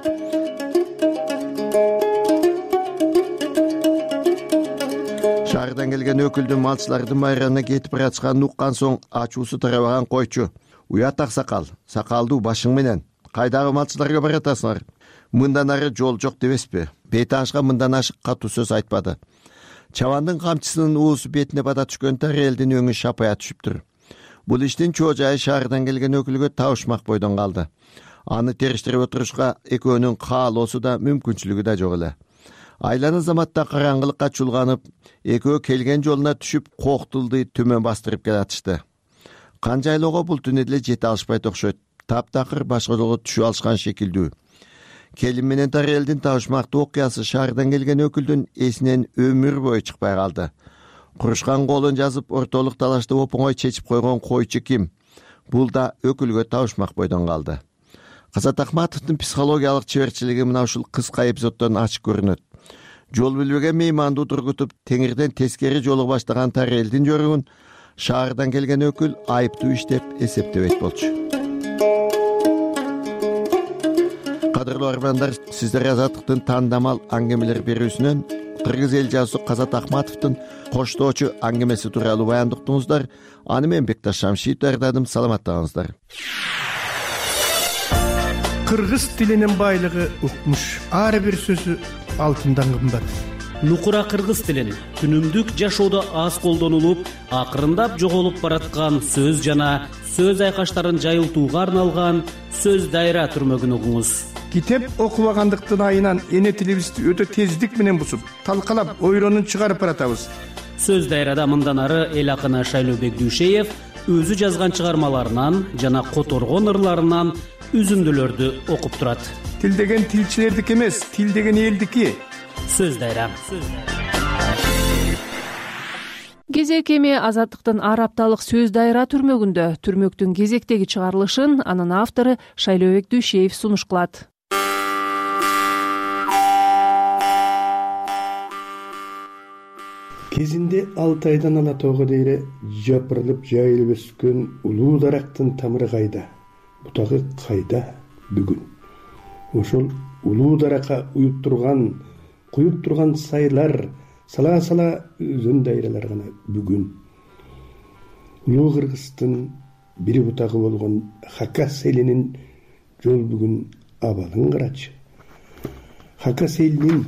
I: Шаардан келген өкүлдүн малчылардын майрамына кетип баратышканын уккан соң ачуусу тарабаган койчу. Уят аксакал, сакалдуу башың менен кайдагы малчыларга баратасыңар? Мындан ары жол жок дебеспи? Бейтанышка мындан ашык катуу сөз айтпады. Чабандын камчысынын уусу бетине бата түшкөн Тарелдин өңү шапая түшүптүр. Бул иштин чоожайы шаардан келген өкүлгө табышмак бойдон калды. Аны териштирип отурушка экөөнүн каалоосу да мүмкүнчүлүгү да жок эле. Айланы заматта караңгылыкка чулганып, экөө келген жолуна түшүп коктулду төмөн бастырып келатышты. Канжайлоого бул түнү деле жете алышпайт окшойт. Таптакыр башка жолго түшүп алышкан шекилдүү. Келин менен Тарелдин табышмактуу окуясы шаардан келген өкүлдүн эсинен өмүр бою чыкпай калды. Курушкан колун жазып ортолук талашты оңой чечип койгон койчу ким? Бул да өкүлгө табышмак бойдон калды. Казат Акматовдун психологиялык чеберчилиги мына ушул кыска эпизоддон ачык көрүнөт. Жол билбеген мейманды тургутуп, теңирден тескери жолу баштаган Тарелдин жоругун шаардан келген өкүл айыптуу иштеп эсептебейт болчу. Кадырлуу армандар, сиздер Азаттыктын тандамал аңгемелер берүүсүнөн кыргыз эл жазуусу Казат Акматовдун коштоочу аңгемеси тууралуу баяндыктыңыздар. Аны мен Бекташ Шамшиев даярдадым. Саламаттаңыздар.
W: Кыргыз тилинин байлыгы укмуш. Ар бир сөзү алтындан кымбат.
L: Нукура кыргыз тилин күнүмдүк жашоодо аз колдонулуп, акырындап жоголуп бараткан сөз жана сөз айкаштарын жайылтууга арналган сөз дайра түрмөгүн угуңуз.
W: Китеп окубагандыктын айынан эне тилибизди өтө тездик менен бусуп, талкалап, ойронун чыгарып баратабыз.
L: Сөз дайрада мындан ары эл акыны Шайлообек Дүйшеев өзү жазган чыгармаларынан жана которгон ырларынан үзүндүлөрдү окуп турат.
W: Тил деген тилчилердики эмес, тил деген элдики.
L: сөз дайра.
B: кезек эми Азаттыктын ар апталык сөз дайра түрмөгүндө түрмөктүн кезектеги чыгарылышын анын автору Шайлообек Дүйшеев сунуш кылат.
N: Кезинде алты айдан ала тоого дейре жапырылып жайылып өскөн улуу дарактын тамыры кайда, бутагы кайда бүгүн? Ошол улуу даракка уюп турган, куюп турган сайлар, сала-сала өзөн дайралар гана бүгүн. Улуу Кыргыздын бири бутагы болгон Хакас элинин жол бүгүн абалын карачы. Хакас элинин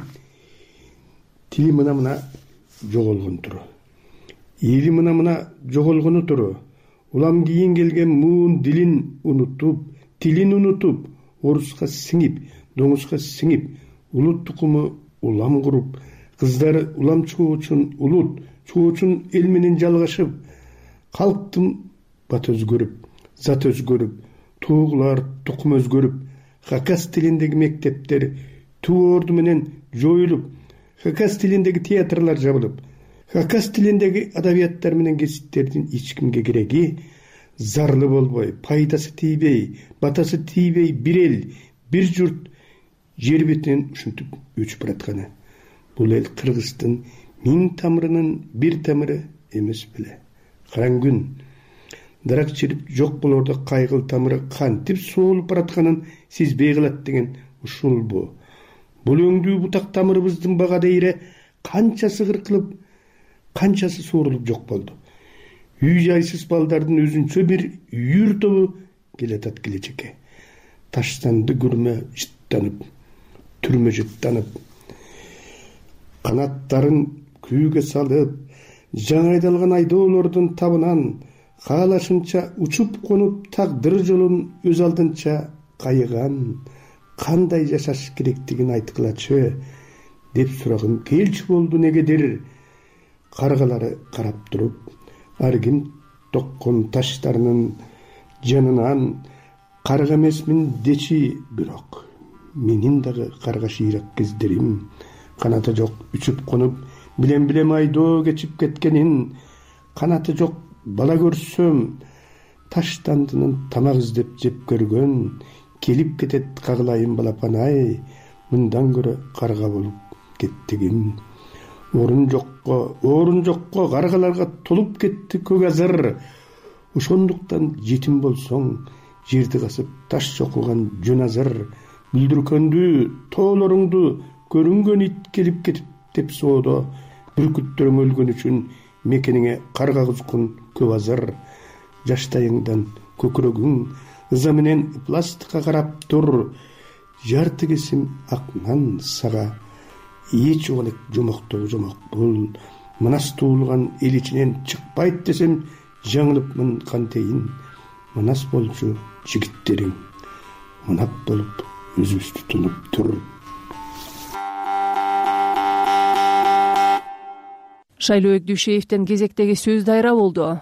N: тили мына-мына жоголгон туру. Эли мына-мына жоголгону туру. Улам кийин келген муун дилин унутуп, тилин унутуп, оруска сиңип, доңузга сиңип, улут тукуму улам куруп, кыздары улам чыгуу үчүн улут чыгуу үчүн эл менен жалгашып, калктын бат өзгөрүп, зат өзгөрүп, туугулар тукум өзгөрүп, Хакас тилиндеги мектептер туу орду менен жоюлуп, Хакас тилиндеги театрлар жабылып, Хакас тилиндеги адабияттар менен кесиптердин эч кимге кереги зарлы болбой, пайдасы тийбей, батасы тийбей бир эл, бир журт жер бетинен ушинтип өчүп баратканы. Бул эл Кыргыздын миң тамырынын бир тамыры эмес беле. Караң күн дарак чирип жок болордо кайгыл тамыры кантип соолуп баратканын сезбей калат деген ушул бу. Бул өңдүү бутак тамырыбыздын бага дейре канчасы кыркылып, канчасы суурулуп жок болду. Үй жайсыз балдардын өзүнчө бир үйүр тобу келатат келечекке. Таштанды күрмө жыттанып, түрмө жыттанып, канаттарын күүгө салып, жаңы айдалган айдоолордун табынан каалашынча учуп конуп тагдыр жолун өз алдынча кайыган, кандай жашаш керектигин айткылачы деп сурагым келчү болду негедир. Каргалары карап туруп, аргин токкон таштарынын жанынан карга эмесмин дечи, бирок менин дагы карга шыйрак кездерим, канаты жок үчүп конуп, билем-билем айдоо кечип кеткенин, канаты жок бала көрсөм, таштандынын тамак издеп жеп көргөн, келип кетет кагылайын балапан-ай, мындан көрө карга болуп кеттигим. Орун жокко, орун жокко каргаларга толуп кетти көк азыр. Ошондуктан жетим болсоң, жерди касып таш чокулган жөн азыр. Бүлдүркөндү, тоолоруңду көрүнгөн ит келип кетип деп соодо. Бүркүттөрүң өлгөн үчүн мекениңе карга кузгун көп азыр. Жаштайыңдан көкүрөгүң ыза менен пластикка карап тур. Жарты кесим ак нан сага эч олек жомоктогу жомок бул. Мынас туулган эл ичинен чыкпайт десем жаңылыпмын кантейин. Мынас болчу жигиттериң, мынап болуп өзүбүздү тунуп тур.
B: Шайлообек Дүйшеевдин кезектеги сөз дайра болду.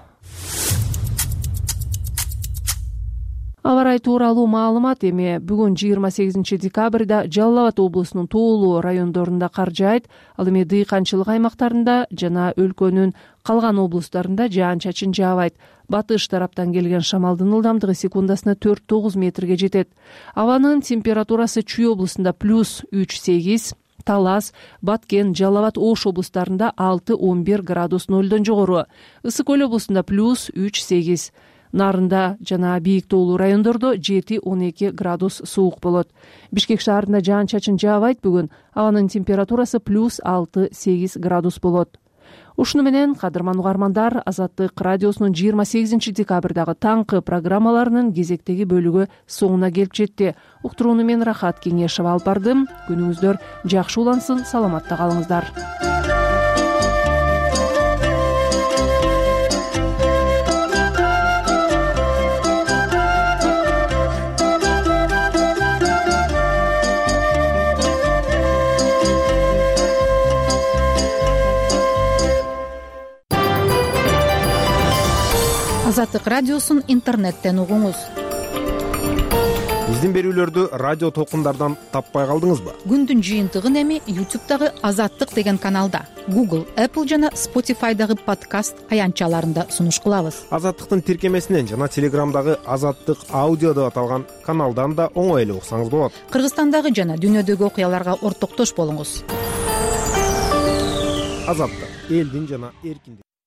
B: Аба ырайы тууралуу маалымат эми бүгүн жыйырма сегизинчи декабрда Жалал Абад облусунун тоолуу райондорунда кар жаайт, ал эми дыйканчылык аймактарында жана өлкөнүн калган облустарында жаан-чачын жаабайт. Батыш тараптан келген шамалдын ылдамдыгы секундасына төрт тогуз метрге жетет. Абанын температурасы Чүй облусунда плюс үч сегиз, Талас, Баткен, Жалал Абад, Ош облустарында алты он бир градус нөлдөн жогору. Ысык Көл облусунда плюс үч сегиз. Нарында жана бийик тоолуу райондордо жети он эки градус суук болот. Бишкек шаарында жаан-чачын жаабайт, бүгүн абанын температурасы плюс алты сегиз градус болот. Ушуну менен, кадырман угармандар, Азаттык радиосунун жыйырма сегизинчи декабрдагы таңкы программаларынын кезектеги бөлүгү соңуна келип жетти. Уктурууну мен Рахат Кеңешева алып бардым. Күнүңүздөр жакшы улансын, саламатта калыңыздар.
M: Азаттык радиосун интернеттен угуңуз.
O: биздин берүүлөрдү радио толкундардан таппай калдыңызбы?
M: Күндүн жыйынтыгын эми ютубтагы Азаттык деген каналда, Google, Apple жана Spotify'дагы подкаст аянтчаларында сунуш кылабыз.
O: Азаттыктын тиркемесинен жана Телеграмдагы Азаттык аудио деп аталган каналдан да оңой эле уксаңыз болот.
M: Кыргызстандагы жана дүйнөдөгү окуяларга ортоктош болуңуз.
O: Азаттык элдин жана эркиндик